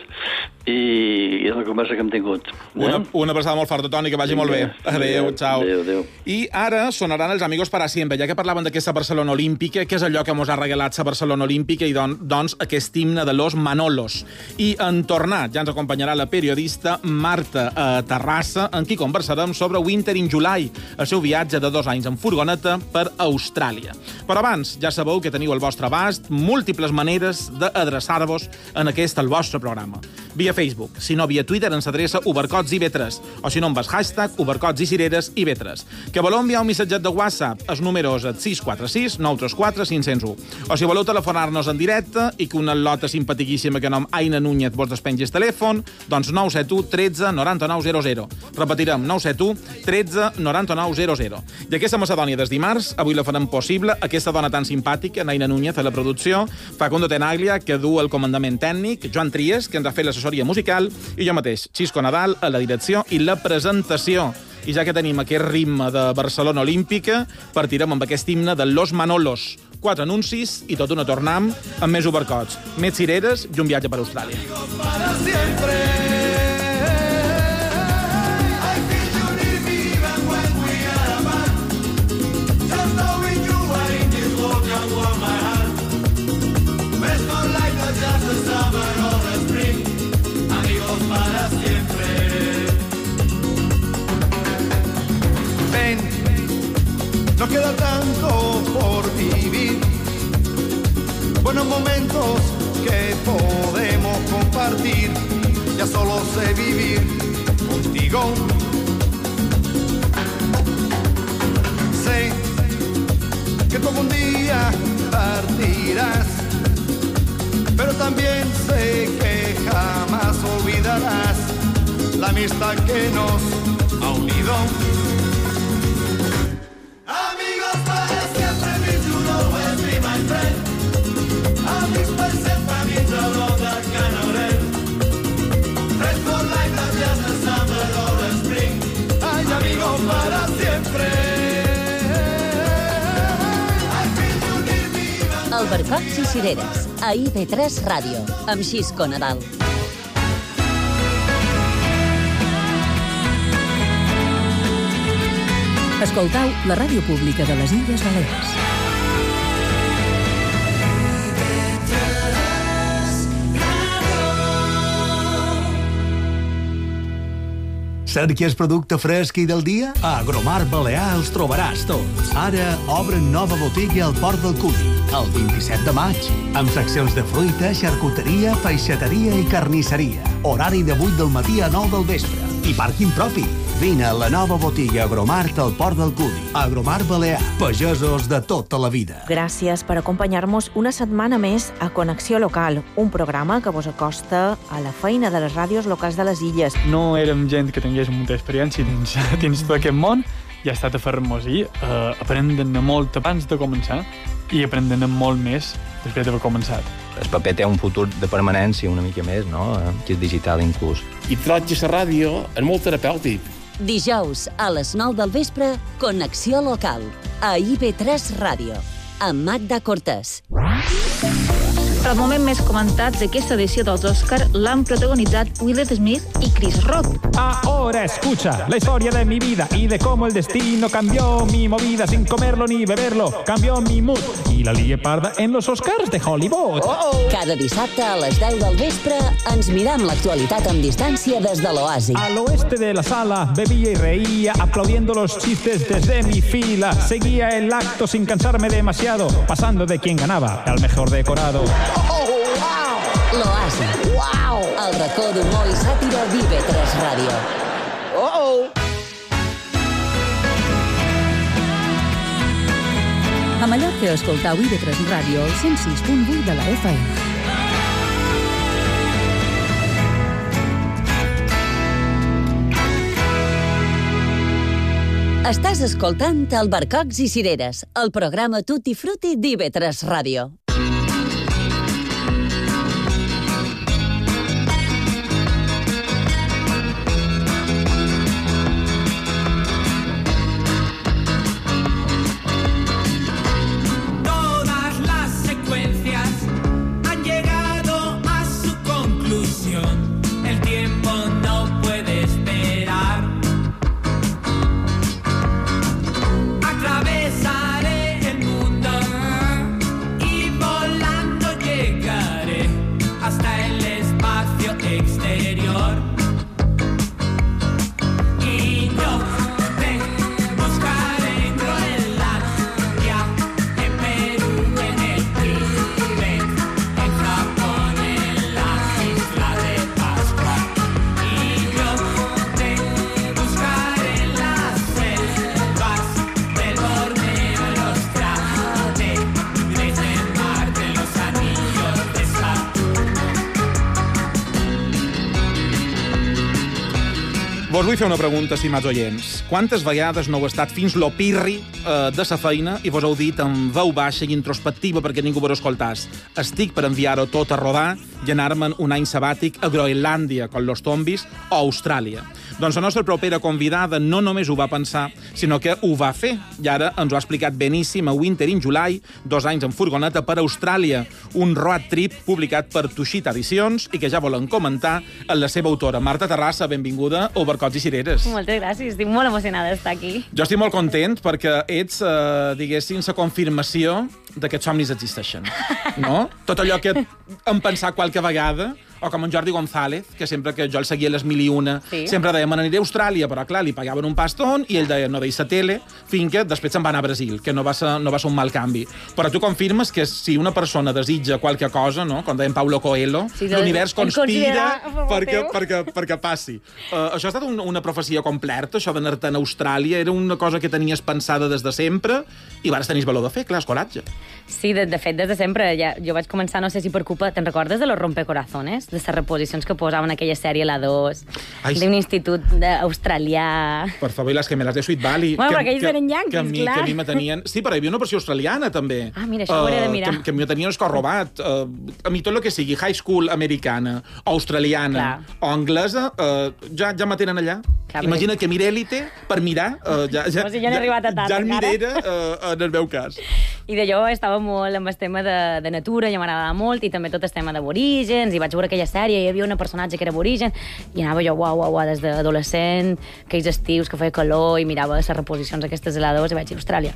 i de la conversa que hem tingut. Una abraçada molt forta, Toni, que vagi molt bé. Adéu, xau. Adéu. I ara sonaran els Amigos para siempre, ja que parlaven d'aquesta Barcelona Olímpica, que és allò que mos ha regalat la Barcelona Olímpica, i doncs aquest himne de los Manolos. I en tornar ja ens acompanyarà la periodista Marta Terrassa, amb qui conversarem sobre Winter in July, el seu viatge de 2 anys en furgoneta per Austràlia. Però abans, ja sabeu que teniu al vostre abast múltiples maneres d'adreçar-vos en aquest, el vostre programa. Via Facebook, si no via Twitter ens adreça Ubercots IB3, o si no amb el hashtag Ubercots i Cireres IB3. Que voleu enviar un missatget de WhatsApp, el número és 646 934 501. O si voleu telefonar-nos en directe i que una lota simpatiquíssima que nom Aina Núñez vos despengis telèfon, doncs 971 13 99 00. Repetirem, 971 13 99 00. I aquesta Macedònia des dimarts, avui la farem possible, aquesta dona tan simpàtica, Aina Núñez, a la producció, Facundo Tenaglia, que du el comandament tècnic, Joan Tries, que ens ha fet l'assessoria musical, i jo mateix, Xisco Nadal, a la direcció i la presentació. I ja que tenim aquest ritme de Barcelona Olímpica, partirem amb aquest himne de Los Manolos. 4 anuncis i tot una tornam amb més Ubercots, més cireres i un viatge per Austràlia. No queda tanto por vivir, buenos momentos que podemos compartir, ya solo sé vivir contigo. Sé que tú algún día partirás, pero también sé que jamás olvidarás la amistad que nos ha unido. Para siempre. Albercocs i Cireres, a IB3 Ràdio, amb Xisco Nadal. Escoltau la ràdio pública de les Illes Balears. Cerques producte fresc i del dia? A Agromar Balear els trobaràs tots. Ara obren nova botiga al Port del Cudi, el 27 de maig, amb seccions de fruita, xarcuteria, peixateria i carnisseria. Horari de 8 del matí a 9 del vespre. I pàrquing propi. Vine a la nova botiga Agromart al Port del Cudi. Agromar Balear, pagesos de tota la vida. Gràcies per acompanyar-nos una setmana més a Connexió Local, un programa que vos acosta a la feina de les ràdios locals de les illes. No érem gent que tingués molta experiència dins tot aquest món i ha estat a fer-nos i aprendre molt abans de començar i aprendre molt més després d'haver començat. El paper té un futur de permanència una mica més, no? Que és digital inclús. I troig a la ràdio és molt terapèutic. Dijous, a les 9 del vespre, Connexió Local, a IB3 Ràdio, amb Magda Cortés. Però el moment més comentat d'aquesta edició dels Oscar l'han protagonitzat Will Smith i Chris Rock. Ahora escucha la historia de mi vida y de cómo el destino cambió mi movida sin comerlo ni beberlo, cambió mi mood y la lié parda en los Oscars de Hollywood. Cada dissabte a les 10 del vespre ens mirem l'actualitat amb distància des de l'Oasi. Al oeste de la sala bebía y reía, aplaudiendo los chistes desde mi fila. Seguía el acto sin cansarme demasiado, pasando de quien ganaba al mejor decorado. L'Oasi. El racó d'humor i sàtira d'IV3 Ràdio. A Mallorca escoltau IV3 Ràdio al 106.8 de la FM. Estàs escoltant Albercocs i Cireres, el programa Tutti Frutti d'IV3 Ràdio. Vos vull fer una pregunta, estimats oients. Quantes vegades no heu estat fins lo pirri de sa feina i vos heu dit en veu baixa i introspectiva perquè ningú vos escoltàs? Estic per enviar-ho tot a rodar i anar-me'n un any sabàtic a Groenlàndia, con los zombis, o a Austràlia. Doncs la nostra propera convidada no només ho va pensar, sinó que ho va fer. I ara ens ho ha explicat beníssim a Winter in July, 2 anys en furgoneta per Austràlia, un road trip publicat per Tuixita Edicions i que ja volen comentar amb la seva autora. Marta Terrassa, benvinguda a Albercocs i Cireres. Moltes gràcies, estic molt emocionada d'estar aquí. Jo estic molt content perquè ets, diguéssim, la confirmació de que els somnis existeixen, no? Tot allò que hem pensat qualque vegada, o com en Jordi González, que sempre que jo el seguia a les 1001, sempre deia, me n'aniré a Austràlia, però clar, li pagaven un pastón, i ell deia, no deixa tele, fins que després se'n va anar a Brasil, que no va ser un mal canvi. Però tu confirmes que si una persona desitja qualque cosa, no? Com deia Paulo Coelho, l'univers conspira perquè passi. Això ha estat una profecia completa, això d'anar-te a Austràlia, era una cosa que tenies pensada des de sempre, i vas tenir valor de fer, clar, és coratge. Sí, de fet, des de sempre. Jo vaig començar, no sé si per culpa... Te'n recordes de los rompecorazones? De les reposicions que posaven aquella sèrie, la 2, d'un institut australià... Per favor, i les gemelas de Sweet Valley... Bueno, però aquells eren yanquis, clar. Que a mi me tenien... Sí, però hi havia una versió australiana, també. Ah, mira, això ho hauré de mirar. Que a mi me tenien escorrobat. A mi tot el que sigui high school americana, o australiana, o anglesa, ja me tenen allà. Imagina que mira Élite per mirar... Ja n'he arribat a tant, ja el mirera en el meu cas. I d'allò estava molt amb el tema de natura, ja m'agradava molt, i també tot el tema d'aborígens, i vaig veure aquella sèrie, hi havia una personatge que era aborigen, i anava jo, uau, des d'adolescent, aquells estius que feia calor, i mirava les reposicions aquestes de la 2, i vaig dir, Austràlia,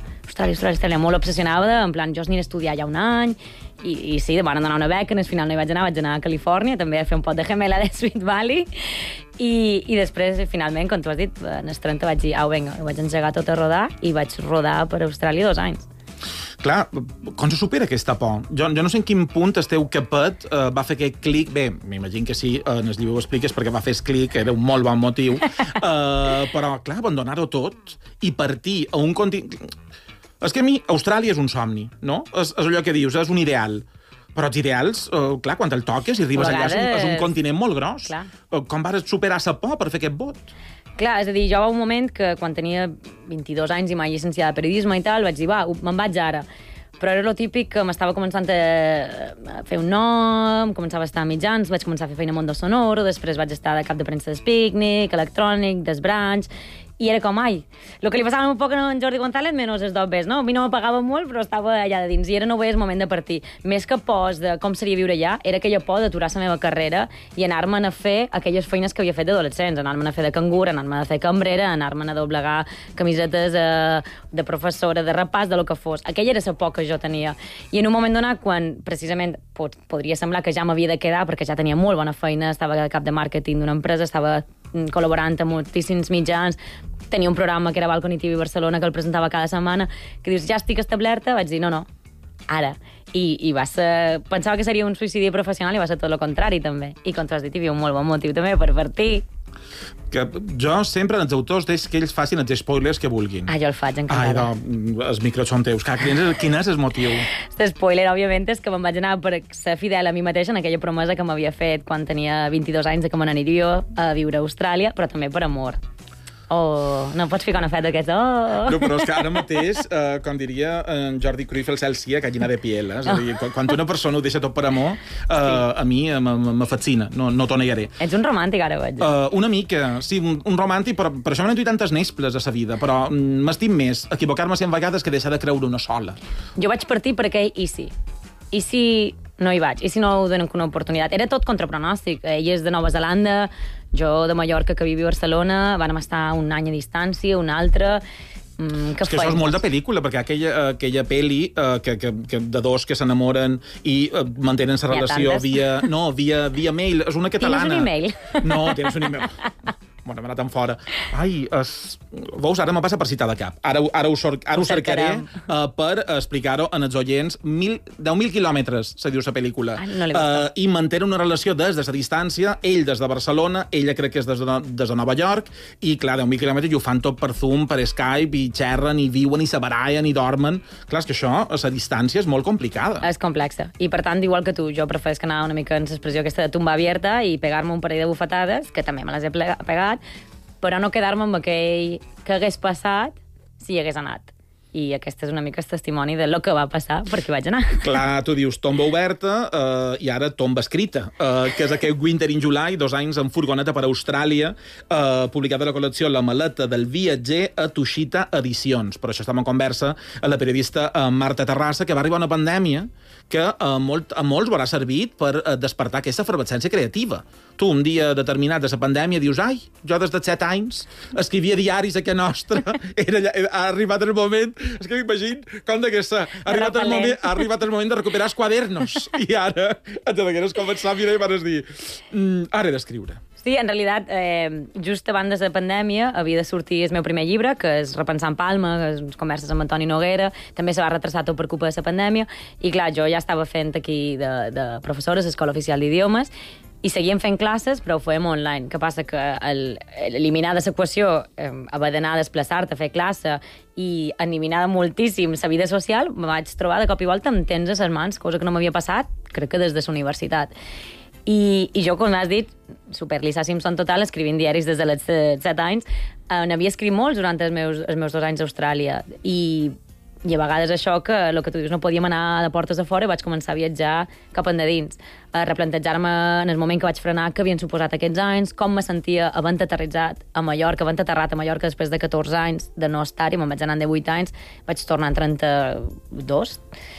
molt obsessionada, en plan, jo aniré a estudiar ja un any, i sí, van donar una beca, al final no hi vaig anar a Califòrnia, també a fer un pot de gemela de Sweet Valley, i després, finalment, com tu has dit, en els 30 vaig dir, vinga, ho vaig engegar tot a rodar, i vaig rodar per Austràlia 2 anys. Clar, com se supera aquesta por? Jo no sé en quin punt el teu capet va fer aquest clic. Bé, m'imagino que sí, en el llibre ho expliques perquè va fer el clic, era un molt bon motiu. Però, clar, abandonar-ho tot i partir a un continent... És que a mi Austràlia és un somni, no? És allò que dius, és un ideal. Però els ideals, clar, quan el toques i arribes allà, és un continent molt gros. Clar. Com vas superar la por per fer aquest vot? Clar, és a dir, jo va un moment que quan tenia 22 anys i m'he llicenciat de periodisme i tal, vaig dir, me'n vaig ara. Però era lo típic que m'estava començant a fer un nom, començava a estar a mitjans, vaig començar a fer feina a Mondo Sonoro, després vaig estar de cap de premsa d'Spicnic, Electrònic, d'Esbranch, I era com, ai, el que li passava un poc a en Jordi González menys els dobbers, no? A mi no me pagava molt, però estava allà de dins, i era no veia el moment de partir. Més que pors de com seria viure allà, era aquella por d'aturar la meva carrera i anar-me'n a fer aquelles feines que havia fet d'adolescents, anar-me'n a fer de cangur, anar-me'n a fer cambrera, anar-me'n a doblegar camisetes de professora, de repàs, de lo que fos. Aquella era la por que jo tenia. I en un moment donat, quan precisament podria semblar que ja m'havia de quedar, perquè ja tenia molt bona feina, estava a cap de màrqueting d'una empresa, estava col·laborant amb moltíssims mitjans, tenia un programa que era Balcony TV Barcelona que el presentava cada setmana, que dius, ja estic establerta, vaig dir, no, ara. I va ser... Pensava que seria un suïcidi professional i va ser tot el contrari, també. I com t'has dit, hi havia un molt bon motiu també per partir. Que jo sempre als autors deix que ells facin els spoilers que vulguin. Jo el faig encantada. Els micros són teus. Quin és el motiu? L'espoiler, òbviament, és que me'n vaig anar per ser fidel a mi mateixa en aquella promesa que m'havia fet quan tenia 22 anys de que me n'aniria a viure a Austràlia, però també per amor. No pots ficar una feta d'aquesta. No, però és que ara mateix, com diria en Jordi Cruyff, el cel sia gallina de piel. És a dir, quan una persona ho deixa tot per amor, a mi me fascina, no t'ho negaré. Ets un romàntic, ara vaig. Una mica, sí, un romàntic, però per això m'he tingut tantes nesples a sa vida, però m'estim més equivocar-me 100 vegades que deixar de creure una sola. Jo vaig partir per aquell i si. I si no hi vaig? I si no ho donen una oportunitat? Era tot contra pronòstic. Ell és de Nova Zelanda, jo de Mallorca, que vivia a Barcelona, vàrem estar un any a distància, un altre... És que això és molt de pel·lícula, perquè aquella pel·li de dos que s'enamoren i mantenen la relació via mail, és una catalana. Tienes un email? No, tienes un email. Bueno, m'ha anat tan fora. Ai, veus, ara me passa per citar de cap. Ara ho cercaré per explicar-ho en els oients. 10.000 quilòmetres, se diu la pel·lícula. I mantenen una relació des de la distància, ell des de Barcelona, ella crec que és des de Nova York, i clar, 10.000 quilòmetres i ho fan tot per Zoom, per Skype, i xerren, i viuen, i se barallen, i dormen. Clar, és que això, a la distància, és molt complicada. És complexa. I per tant, igual que tu, jo prefereixo anar una mica en l'expressió aquesta de tumba abierta i pegar-me un parell de bufetades, que també me les he pegat, però no quedar-me amb aquell que hagués passat si hi hagués anat. I aquesta és una mica el testimoni de lo que va passar perquè vaig anar. Clar, tu dius tomba oberta i ara tomba escrita, que és aquest Winter in July, 2 anys en furgoneta per Austràlia, publicada a la col·lecció La maleta del viatger a Tushita Edicions. Per això estem en conversa amb la periodista Marta Terrassa, que va arribar una pandèmia que a molts haurà servit per despertar aquesta efervescència creativa. Tu, un dia determinat de la pandèmia, dius, ai, jo des de 7 anys escrivia diaris a que nostra, ha arribat el moment. És que m'imagino com ha arribat el moment de recuperar els quadernos. I ara et degueres començar a mirar i vas dir, ara he d'escriure. Sí, en realitat, just abans de la pandèmia havia de sortir el meu primer llibre, que és Repensant Palma, que és converses amb Antoni Noguera, també se va retrasar tot per culpa de la pandèmia, i clar, jo ja estava fent aquí de professora a l'Escola Oficial d'Idiomes, i seguíem fent classes, però ho fèiem online. Què passa? Que eliminar de l'equació, haver d'anar a desplaçar-te a fer classe i eliminar moltíssim la vida social, me vaig trobar de cop i volta amb temps a les mans, cosa que no m'havia passat, crec que des de la universitat. I jo, com has dit, super Lisa Simpson total, escrivint diaris des de les 7 anys, n'havia escrit molts durant els meus 2 anys a Austràlia, i a vegades això, que el que tu dius, no podíem anar de portes a fora, vaig començar a viatjar cap endins, a replantejar-me en el moment que vaig frenar què havien suposat aquests anys, com me sentia havent aterrat a Mallorca després de 14 anys de no estar-hi, me'n vaig anar de 8 anys, vaig tornar en 32.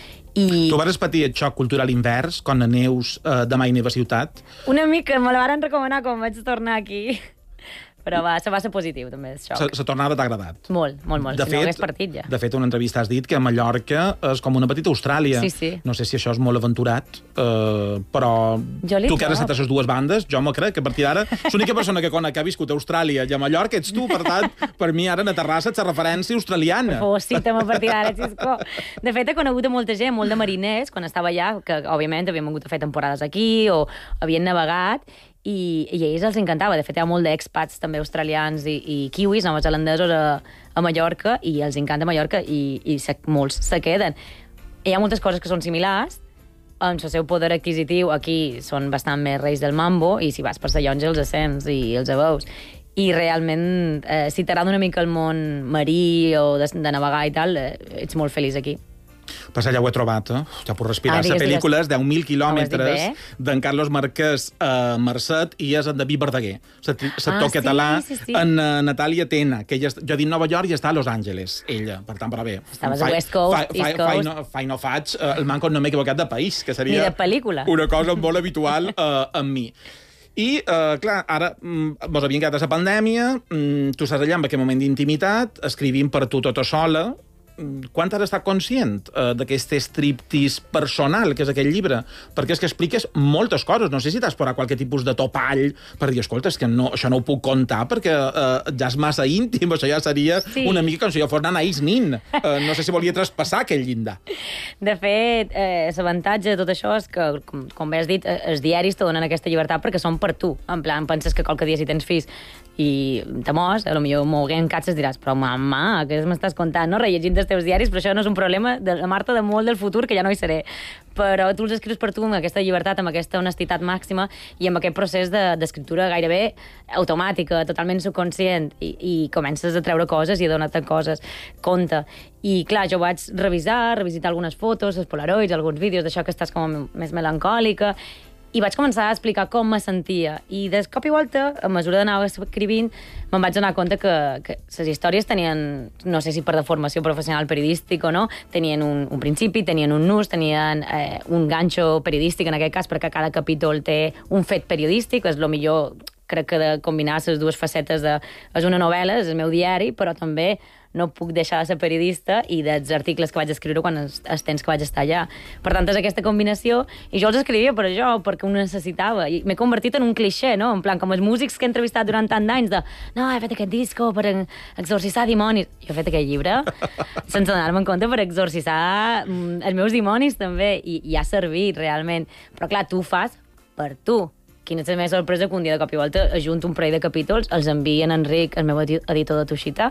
Tu vas patir el xoc cultural invers quan aneus demà i neva ciutat? Una mica, me la van recomanar quan vaig tornar aquí. Però va ser positiu, també, el xoc. La tornada t'ha agradat? Molt. Si no hagués partit, ja. De fet, en una entrevista has dit que Mallorca és com una petita Austràlia. Sí. No sé si això és molt aventurat, però tu que has estat a les dues bandes, jo me crec que a partir d'ara l'única persona que conec que ha viscut a Austràlia i a Mallorca ets tu, per tant, per mi ara a Terrassa ets la referència australiana. Cita'm a partir d'ara, Xisco. De fet, he conegut molta gent, molt de mariners, quan estava allà, que òbviament havien vingut a fer temporades aquí o havien navegat, i a ells els encantava. De fet, hi ha molt d'expats també australians i kiwis, neozelandesos a Mallorca, i els encanta Mallorca i molts se queden. Hi ha moltes coses que són similars, amb el seu poder adquisitiu aquí són bastant més reis del mambo, i si vas per Sallons els sents i els veus. I realment, si t'agrada una mica el món marí o de navegar i tal, ets molt feliç aquí. Pues allà ho he trobat, ja puc respirar. La pel·lícula és 10.000 quilòmetres d'en Carlos Marquès a Mercet i és en David Verdaguer, l'actor català, en Natàlia Tena, que jo dic Nova York i està a Los Angeles, ella. Per tant, però bé. Estaves a West Coast, East Coast. Fai no faig, el manco no m'he equivocat de país, que seria... Ni de pel·lícula. Una cosa molt habitual en mi. I, clar, ara mos havien quedat a la pandèmia, tu estàs allà en aquest moment d'intimitat, escrivint per tu tota sola. Quan has estat conscient d'aquest striptease personal, que és aquell llibre? Perquè és que expliques moltes coses. No sé si t'has posat qualque tipus de topall per dir, escolta, és que això no ho puc contar perquè ja és massa íntim, això ja seria una mica com si jo fos Anaïs Nin. No sé si volia traspassar aquell llindar. De fet, l'avantatge de tot això és que, com bé has dit, els diaris te donen aquesta llibertat perquè són per tu. En plan, penses que qualque dia si tens fills i te mors, potser moguent catxes diràs, però mamà, què m'estàs contant? No rellegint els teus diaris, però això no és un problema de la Marta de molt del futur, que ja no hi seré. Però tu els escrius per tu amb aquesta llibertat, amb aquesta honestitat màxima i amb aquest procés d'escriptura gairebé automàtica, totalment subconscient, i comences a treure coses i a donar-te coses, compte. I clar, jo vaig revisitar algunes fotos, els polaroids, alguns vídeos d'això que estàs com més melancòlica, i vaig començar a explicar com me sentia. I de cop i volta, a mesura d'anava escrivint, me'n vaig donar compte que les històries tenien, no sé si per deformació professional periodístic o no, tenien un principi, tenien un nus, tenien un ganxo periodístic, en aquest cas, perquè cada capítol té un fet periodístic, és el millor, crec que de combinar les dues facetes de... És una novel·la, és el meu diari, però també no puc deixar de ser periodista i dels articles que vaig escriure quan els temps que vaig estar allà. Per tant, és aquesta combinació, i jo els escrivia per això, perquè ho necessitava, i m'he convertit en un clixé, no? En plan, com els músics que he entrevistat durant tant d'anys, de no, he fet aquest disco per exorcitzar dimonis. Jo he fet aquest llibre sense donar-me en compte per exorcitzar els meus dimonis, també, i ha servit, realment. Però, clar, tu ho fas per tu. Quina és la meva sorpresa que un dia de cop i volta ajunto un parell de capítols, els envio a Enric, el meu editor de Tuxita,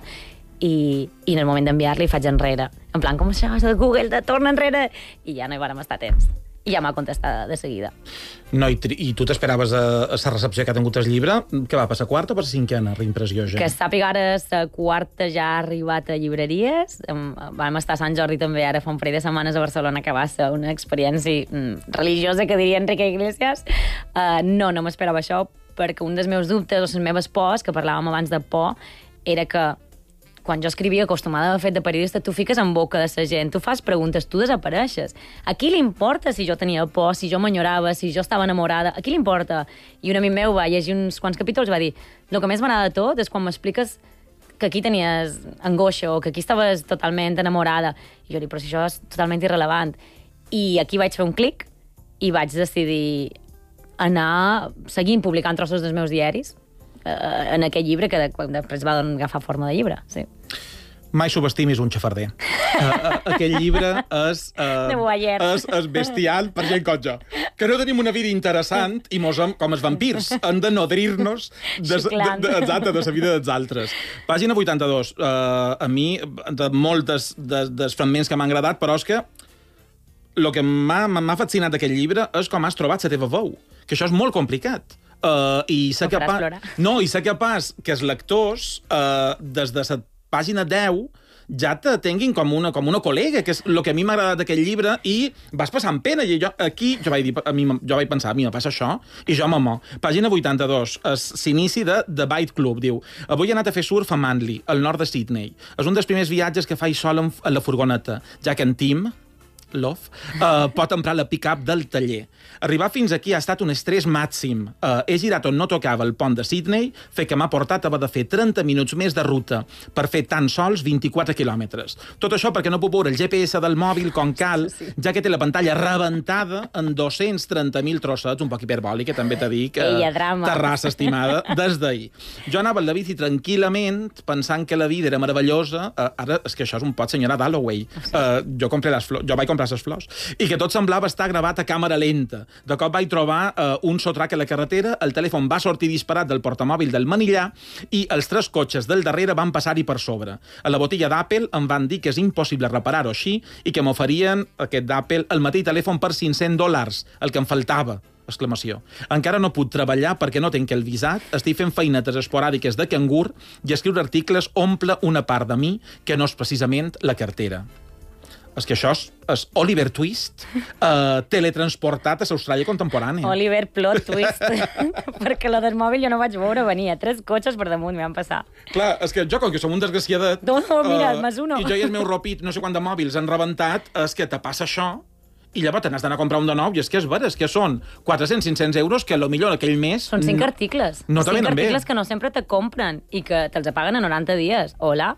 i en el moment d'enviar-li faig enrere. En plan, com això de Google, de torna enrere, i ja no hi vàrem estar temps. I ja m'ha contestat de seguida. No, i tu t'esperaves a la recepció que ha tingut el llibre? Què va, per la quarta o per la cinquena reimpressió? Ja? Que sàpiga ara, la quarta ja ha arribat a llibreries. Vam estar a Sant Jordi també ara fa un parell de setmanes a Barcelona, que va ser una experiència religiosa, que diria Enrique Iglesias. No m'esperava això, perquè un dels meus dubtes, o les meves pors, que parlàvem abans de por, era que quan jo escrivia, acostumada a fet de periodista, tu fiques en boca de la gent, tu fas preguntes, tu desapareixes. A qui li importa si jo tenia por, si jo m'enyorava, si jo estava enamorada? A qui li importa? I un amic meu va llegir uns quants capítols i va dir, el que més m'agrada de tot és quan m'expliques que aquí tenies angoixa o que aquí estaves totalment enamorada. I jo dic, però si això és totalment irrellevant. I aquí vaig fer un clic i vaig decidir anar seguint publicant trossos dels meus diaris en aquest llibre, que després va agafar forma de llibre, sí. Mai subestimis un xafarder. Aquest llibre és bestial per gent com jo. Que no tenim una vida interessant i com els vampirs, hem de nodrir-nos de la vida dels altres. Pàgina 82. A mi, de molts dels fragments que m'han agradat, però és que el que m'ha fascinat d'aquest llibre és com has trobat la teva veu, que això és molt complicat. I sé capaç que els lectors, des de la pàgina 10, ja te tinguin com una col·lega, que és el que a mi m'ha agradat d'aquest llibre, i vas passant pena. I jo vaig pensar, a mi me passa això, i jo m'amor. Pàgina 82, s'inici de The Bite Club, diu: avui he anat a fer surf a Manly, al nord de Sydney. És un dels primers viatges que faig sol a la furgoneta, ja que en Tim pot emprar la pick-up del taller. Arribar fins aquí ha estat un estrès màxim. He girat on no tocava el pont de Sydney, fet que m'ha portat a haver de fer 30 minuts més de ruta per fer tan sols 24 quilòmetres. Tot això perquè no puc veure el GPS del mòbil com cal, ja que té la pantalla rebentada en 230.000 trossets, un poc hiperbòlic, que també t'ha dit que terrassa estimada, des d'ahir. Jo anava a la bici tranquil·lament, pensant que la vida era meravellosa. Ara, és que això és un pot senyora d'Holloway. Jo vaig comprar les flors, i que tot semblava estar gravat a càmera lenta. De cop vaig trobar un sotrac a la carretera, el telèfon va sortir disparat del portamòbil del manillar i els 3 cotxes del darrere van passar-hi per sobre. A la botella d'Apple em van dir que és impossible reparar-ho així i que m'oferien, aquest d'Apple, el mateix telèfon per $500, el que em faltava. Exclamació. Encara no puc treballar perquè no tinc el visat, estic fent feinetes esporàdiques de cangur i escriure articles omple una part de mi que no és precisament la cartera. És que això és Oliver Twist teletransportat a l'Austràlia contemporània. Oliver Plot Twist. Perquè lo del mòbil jo no vaig veure venir. 3 cotxes per damunt m'hi van passar. Clar, és que jo, com que som un desgraciadet... No, mira, més uno. I jo i el meu ropit, no sé quant de mòbils han rebentat, és que te passa això i llavors t'has d'anar a comprar un de nou, i és que és vera, és que són 400-500 euros que potser aquell mes... Són 5 articles. No te 5 venen bé. articles que no sempre te compren i que te'ls paguen a 90 dies. Hola?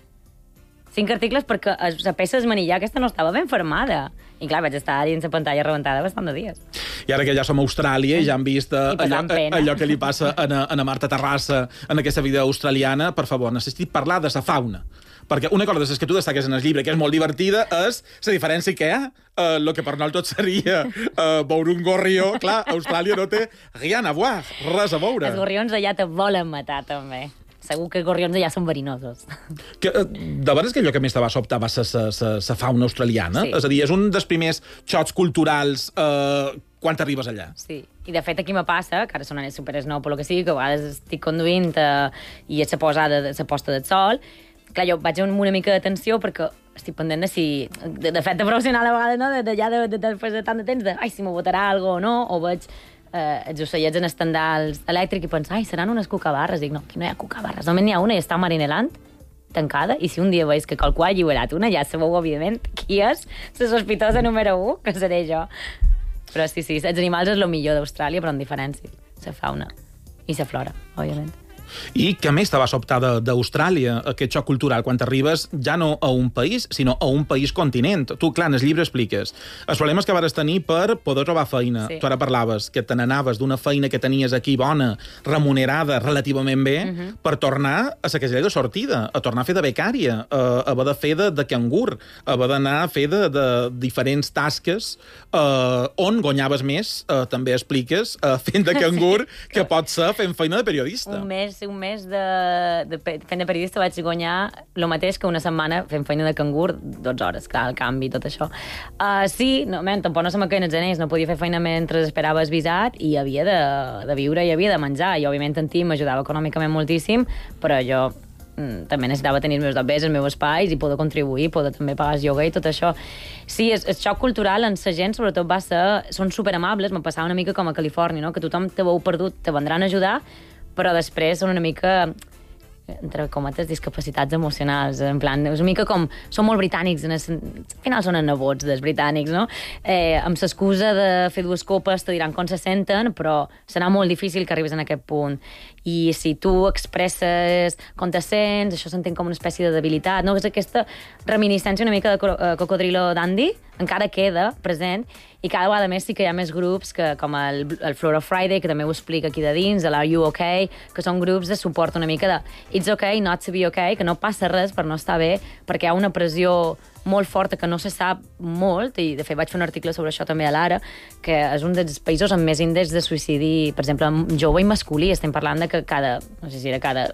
5 articles perquè la peça d'esmanillar aquesta no estava ben formada. I clar, vaig estar dins la pantalla rebentada bastant de dies. I ara que ja som a Austràlia i ja han vist allò que li passa a Marta Terrassa en aquesta vida australiana, per favor, necessito parlar de la fauna. Perquè una cosa de les que tu destaques en el llibre, que és molt divertida, és la diferència que hi ha. El que per nosaltres seria veure un gorrió. Clar, Austràlia no té rien a voir, res a veure. Els gorrions allà te volen matar, també. Segur que els gorrions allà són verinosos. De veres que allò que més te va sobtar va ser la fauna australiana? Sí. És a dir, és un dels primers xocs culturals quan t'arribes allà. Sí, i de fet aquí me passa, que ara són anés superesnou, pel que sigui, que a vegades estic conduint i és la posta del sol. Clar, jo vaig amb una mica d'atenció perquè estic pendent de si... De fet, de professional a vegades, no? Després de tant de temps, ai, si m'ho botarà alguna o no, o veig els ocellets en estendals elèctrics i penso, ai, seran unes cucabarres. Dic, no, aquí no hi ha cucabarres, només n'hi ha una i està marinelant, tancada, i si un dia veus que qualcú ha alliberat una, ja sabeu, òbviament, qui és la sospitosa número 1, que seré jo. Però sí, els animals és el millor d'Austràlia, però en diferència, la fauna i la flora, òbviament. I què més te va sobtar d'Austràlia, aquest xoc cultural, quan t'arribes ja no a un país, sinó a un país continent? Tu, clar, en el llibre expliques els problemes que vas tenir per poder trobar feina. Sí. Tu ara parlaves que te n'anaves d'una feina que tenies aquí bona, remunerada relativament bé, per tornar a la casella de sortida, a tornar a fer de becària, a haver de fer de cangur, a haver d'anar a fer de diferents tasques on guanyaves més, també expliques, fent de cangur, que pot ser fent feina de periodista. Un mes de fent de periodista vaig guanyar el mateix que una setmana fent feina de cangur, 12 hores, clar, el canvi i tot això. Sí, tampoc no se me queien els anells, no podia fer feina mentre esperaves visat i havia de viure i havia de menjar. I, òbviament, en Tim m'ajudava econòmicament moltíssim, però jo també necessitava tenir els meus deures, els meus espais i poder contribuir, poder també pagar el lloguer i tot això. Sí, el xoc cultural en la gent, sobretot, són superamables. Me passava una mica com a Califòrnia, no? Que tothom te veu perdut, te vendran a ajudar, però després són una mica, entre cometes, discapacitats emocionals. En plan, és una mica com... Són molt britànics, al final són nebots dels britànics, no? Amb l'excusa de fer 2 copes te diran com se senten, però serà molt difícil que arribis en aquest punt. I si tu expresses com te sents, això s'entén com una espècie de debilitat, no? És aquesta reminiscència una mica de Cocodrilo Dandy, encara queda present, i cada vegada més sí que hi ha més grups com el Flora Friday, que també ho explica aquí de dins, de l'Are You Okay, que són grups de suport una mica de It's okay not to be okay, que no passa res per no estar bé, perquè hi ha una pressió molt forta que no se sap molt, i de fet vaig fer un article sobre això també a l'Ara, que és un dels països amb més índex de suïcidi, per exemple, jove i masculí. Estem parlant de que no sé si era cada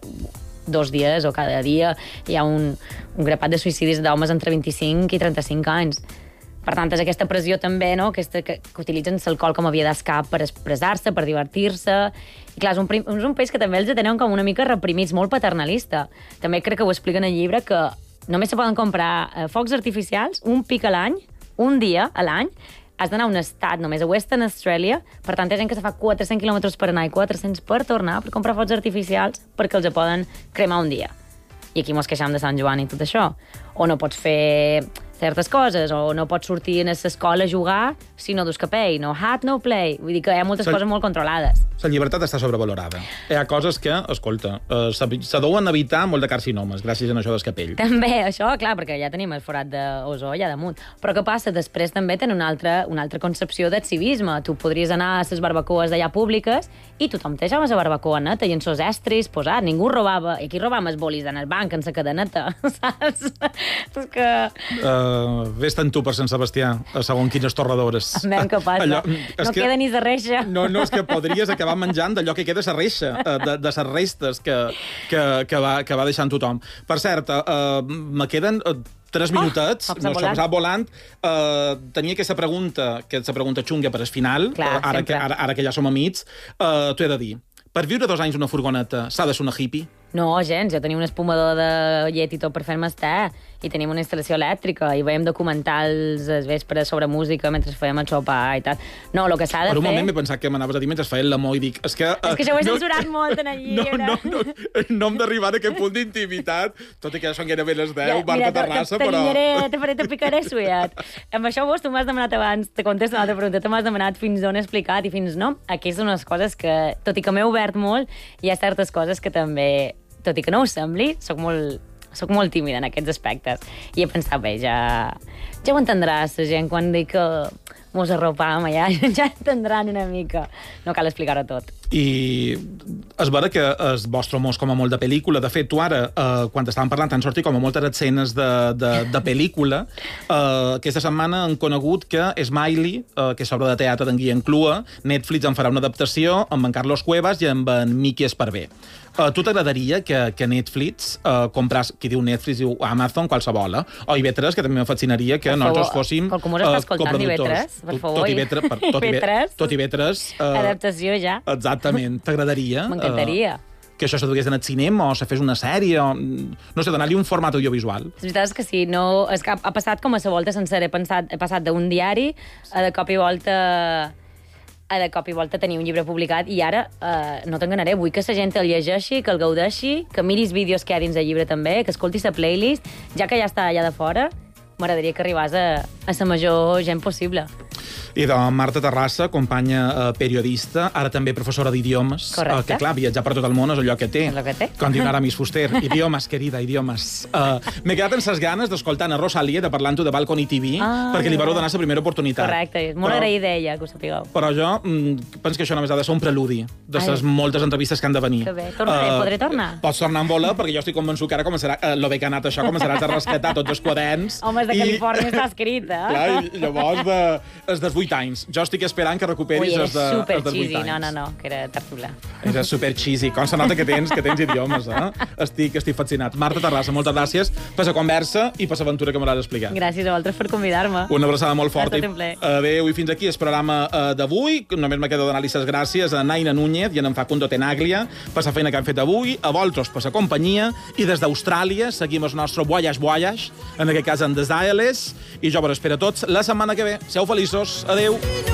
2 dies o cada dia hi ha un grapat de suïcidis d'homes entre 25 i 35 anys. Per tant, és aquesta pressió també, no? Que utilitzen l'alcohol com a via d'escap per expressar-se, per divertir-se. I clar, és un país que també els tenen com una mica reprimits, molt paternalista. També crec que ho expliquen al llibre, que només se poden comprar focs artificials, un pic a l'any, un dia a l'any. Has d'anar a un estat, només a Western Australia. Per tant, hi ha gent que se fa 400 quilòmetres per anar i 400 per tornar per comprar focs artificials perquè els poden cremar un dia. I aquí mos queixam de Sant Joan i tot això. O no pots fer certes coses, o no pots sortir a l'escola a jugar si no dus capell, no hat, no play. Vull dir que hi ha moltes coses molt controlades. La llibertat està sobrevalorada. Hi ha coses que, escolta, se deuen evitar molt de carcinomes gràcies a això del capell. També, això, clar, perquè ja tenim el forat d'ozó allà damunt. Però què passa? Després també tenen una altra concepció del civisme. Tu podries anar a les barbacoes d'allà públiques i tothom te deixava la barbacoa neta i en sos estris posat. Ningú robava. I aquí robàvem els bolis en el banc, en la cadeneta, saps? És que... Vés-te'n tu per Sant Sebastià, a segons quines torradores. Què passa? No queda ni la reixa. No, és que podries acabar menjant d'allò que queda a la reixa, de les restes que va deixant tothom. Per cert, me queden 3 minutets, no s'ha passat volant. Tenia aquesta pregunta xunga per al final, ara que ja som amics. T'ho he de dir. Per viure 2 anys una furgoneta s'ha de ser una hippie? No, gens, jo tenia un espumador de llet i tot per fer-me estar, i tenim una instal·lació elèctrica, i veiem documentals al vespre sobre música mentre fèiem el sopar i tal. No, el que s'ha de fer... Per un moment m'he pensat que m'anaves a dir mentre feien l'amor i dic... És que això ho he censurat molt en el llibre. No hem d'arribar a aquest punt d'intimitat, tot i que ja són gairebé les 10, bar de Terrassa, però... Te picaré suet. Amb això vos tu m'has demanat abans, te contesto una altra pregunta, te m'has demanat fins on he explicat i fins no. Aquí són unes coses que, tot i que m'he obert molt, hi ha certes coses que també, tot i que no ho sembli, soc molt tímida en aquests aspectes. I he pensat, bé, ja ho entendràs, la gent, quan dic que mos arropam allà, ja entendran una mica. No cal explicar-ho tot. I és vera que el vostre humor és com a molt de pel·lícula. De fet, tu ara, quan estàvem parlant, han sortit com a moltes escenes de pel·lícula. Aquesta setmana han conegut que Smiley, que és obra de teatre d'en Guillem Clua, Netflix en farà una adaptació amb en Carlos Cuevas i amb en Miki Esparvé. Tu t'agradaria que Netflix compràs, qui diu Netflix diu Amazon, qualsevol, o IB3, que també em fascinaria que nosaltres fóssim coproductors. Per favor, tot IB3. Adaptació ja. Exactament. T'agradaria? M'encantaria. Que això se dugués en el cinema o se fes una sèrie o... No sé, donar-li un format audiovisual. La veritat és que sí. No, és que ha passat com a la volta sencera. He passat d'un diari a de cop i volta tenir un llibre publicat i ara no t'enganaré, vull que la gent el llegeixi, que el gaudeixi, que miris vídeos que hi ha dins del llibre també, que escoltis la playlist, ja que ja està allà de fora, m'agradaria que arribàs a la major gent possible. I de Marta Terrassa, companya periodista, ara també professora d'idiomes. Correcte. Que, clar, viatjar per tot el món és allò que té. És el que té. Com diu ara Miss Fuster. Idiomes, querida, idiomes. M'he quedat amb ses ganes d'escoltar a Rosalia, de parlar amb tu de Balcony TV, perquè li vareu donar la primera oportunitat. Correcte, és molt agraïda ella, que ho sapigueu. Però jo penso que això només ha de ser un preludi de les moltes entrevistes que han de venir. Que bé, podré tornar? Pots tornar amb vola, perquè jo estic convençut que ara començarà, lo bé que ha anat això, començaràs a rescatar tots els quaderns. Home, de Califòrnia està escrit, Clar, i llavors és dels 8 anys. Jo estic esperant que recuperis els dels 8 anys. No, que era tertulà. Era super cheesy. Com se nota que tens idiomes, Estic fascinat. Marta Terrassa, moltes gràcies per la conversa i per l'aventura que m'hauràs explicat. Gràcies a vosaltres per convidar-me. Una abraçada molt forta. Adéu, i fins aquí el programa d'avui. Només me queda donar-li les gràcies a Naina Núñez i a en Facundo Tenaglia per la feina que han fet avui, a vosaltres per la companyia, i des d'Austràlia seguim el nostre Voyage, en aquest cas en Des d'Ailes, i jo vos espero tots la setmana que ve. Seu feliços. Adéu.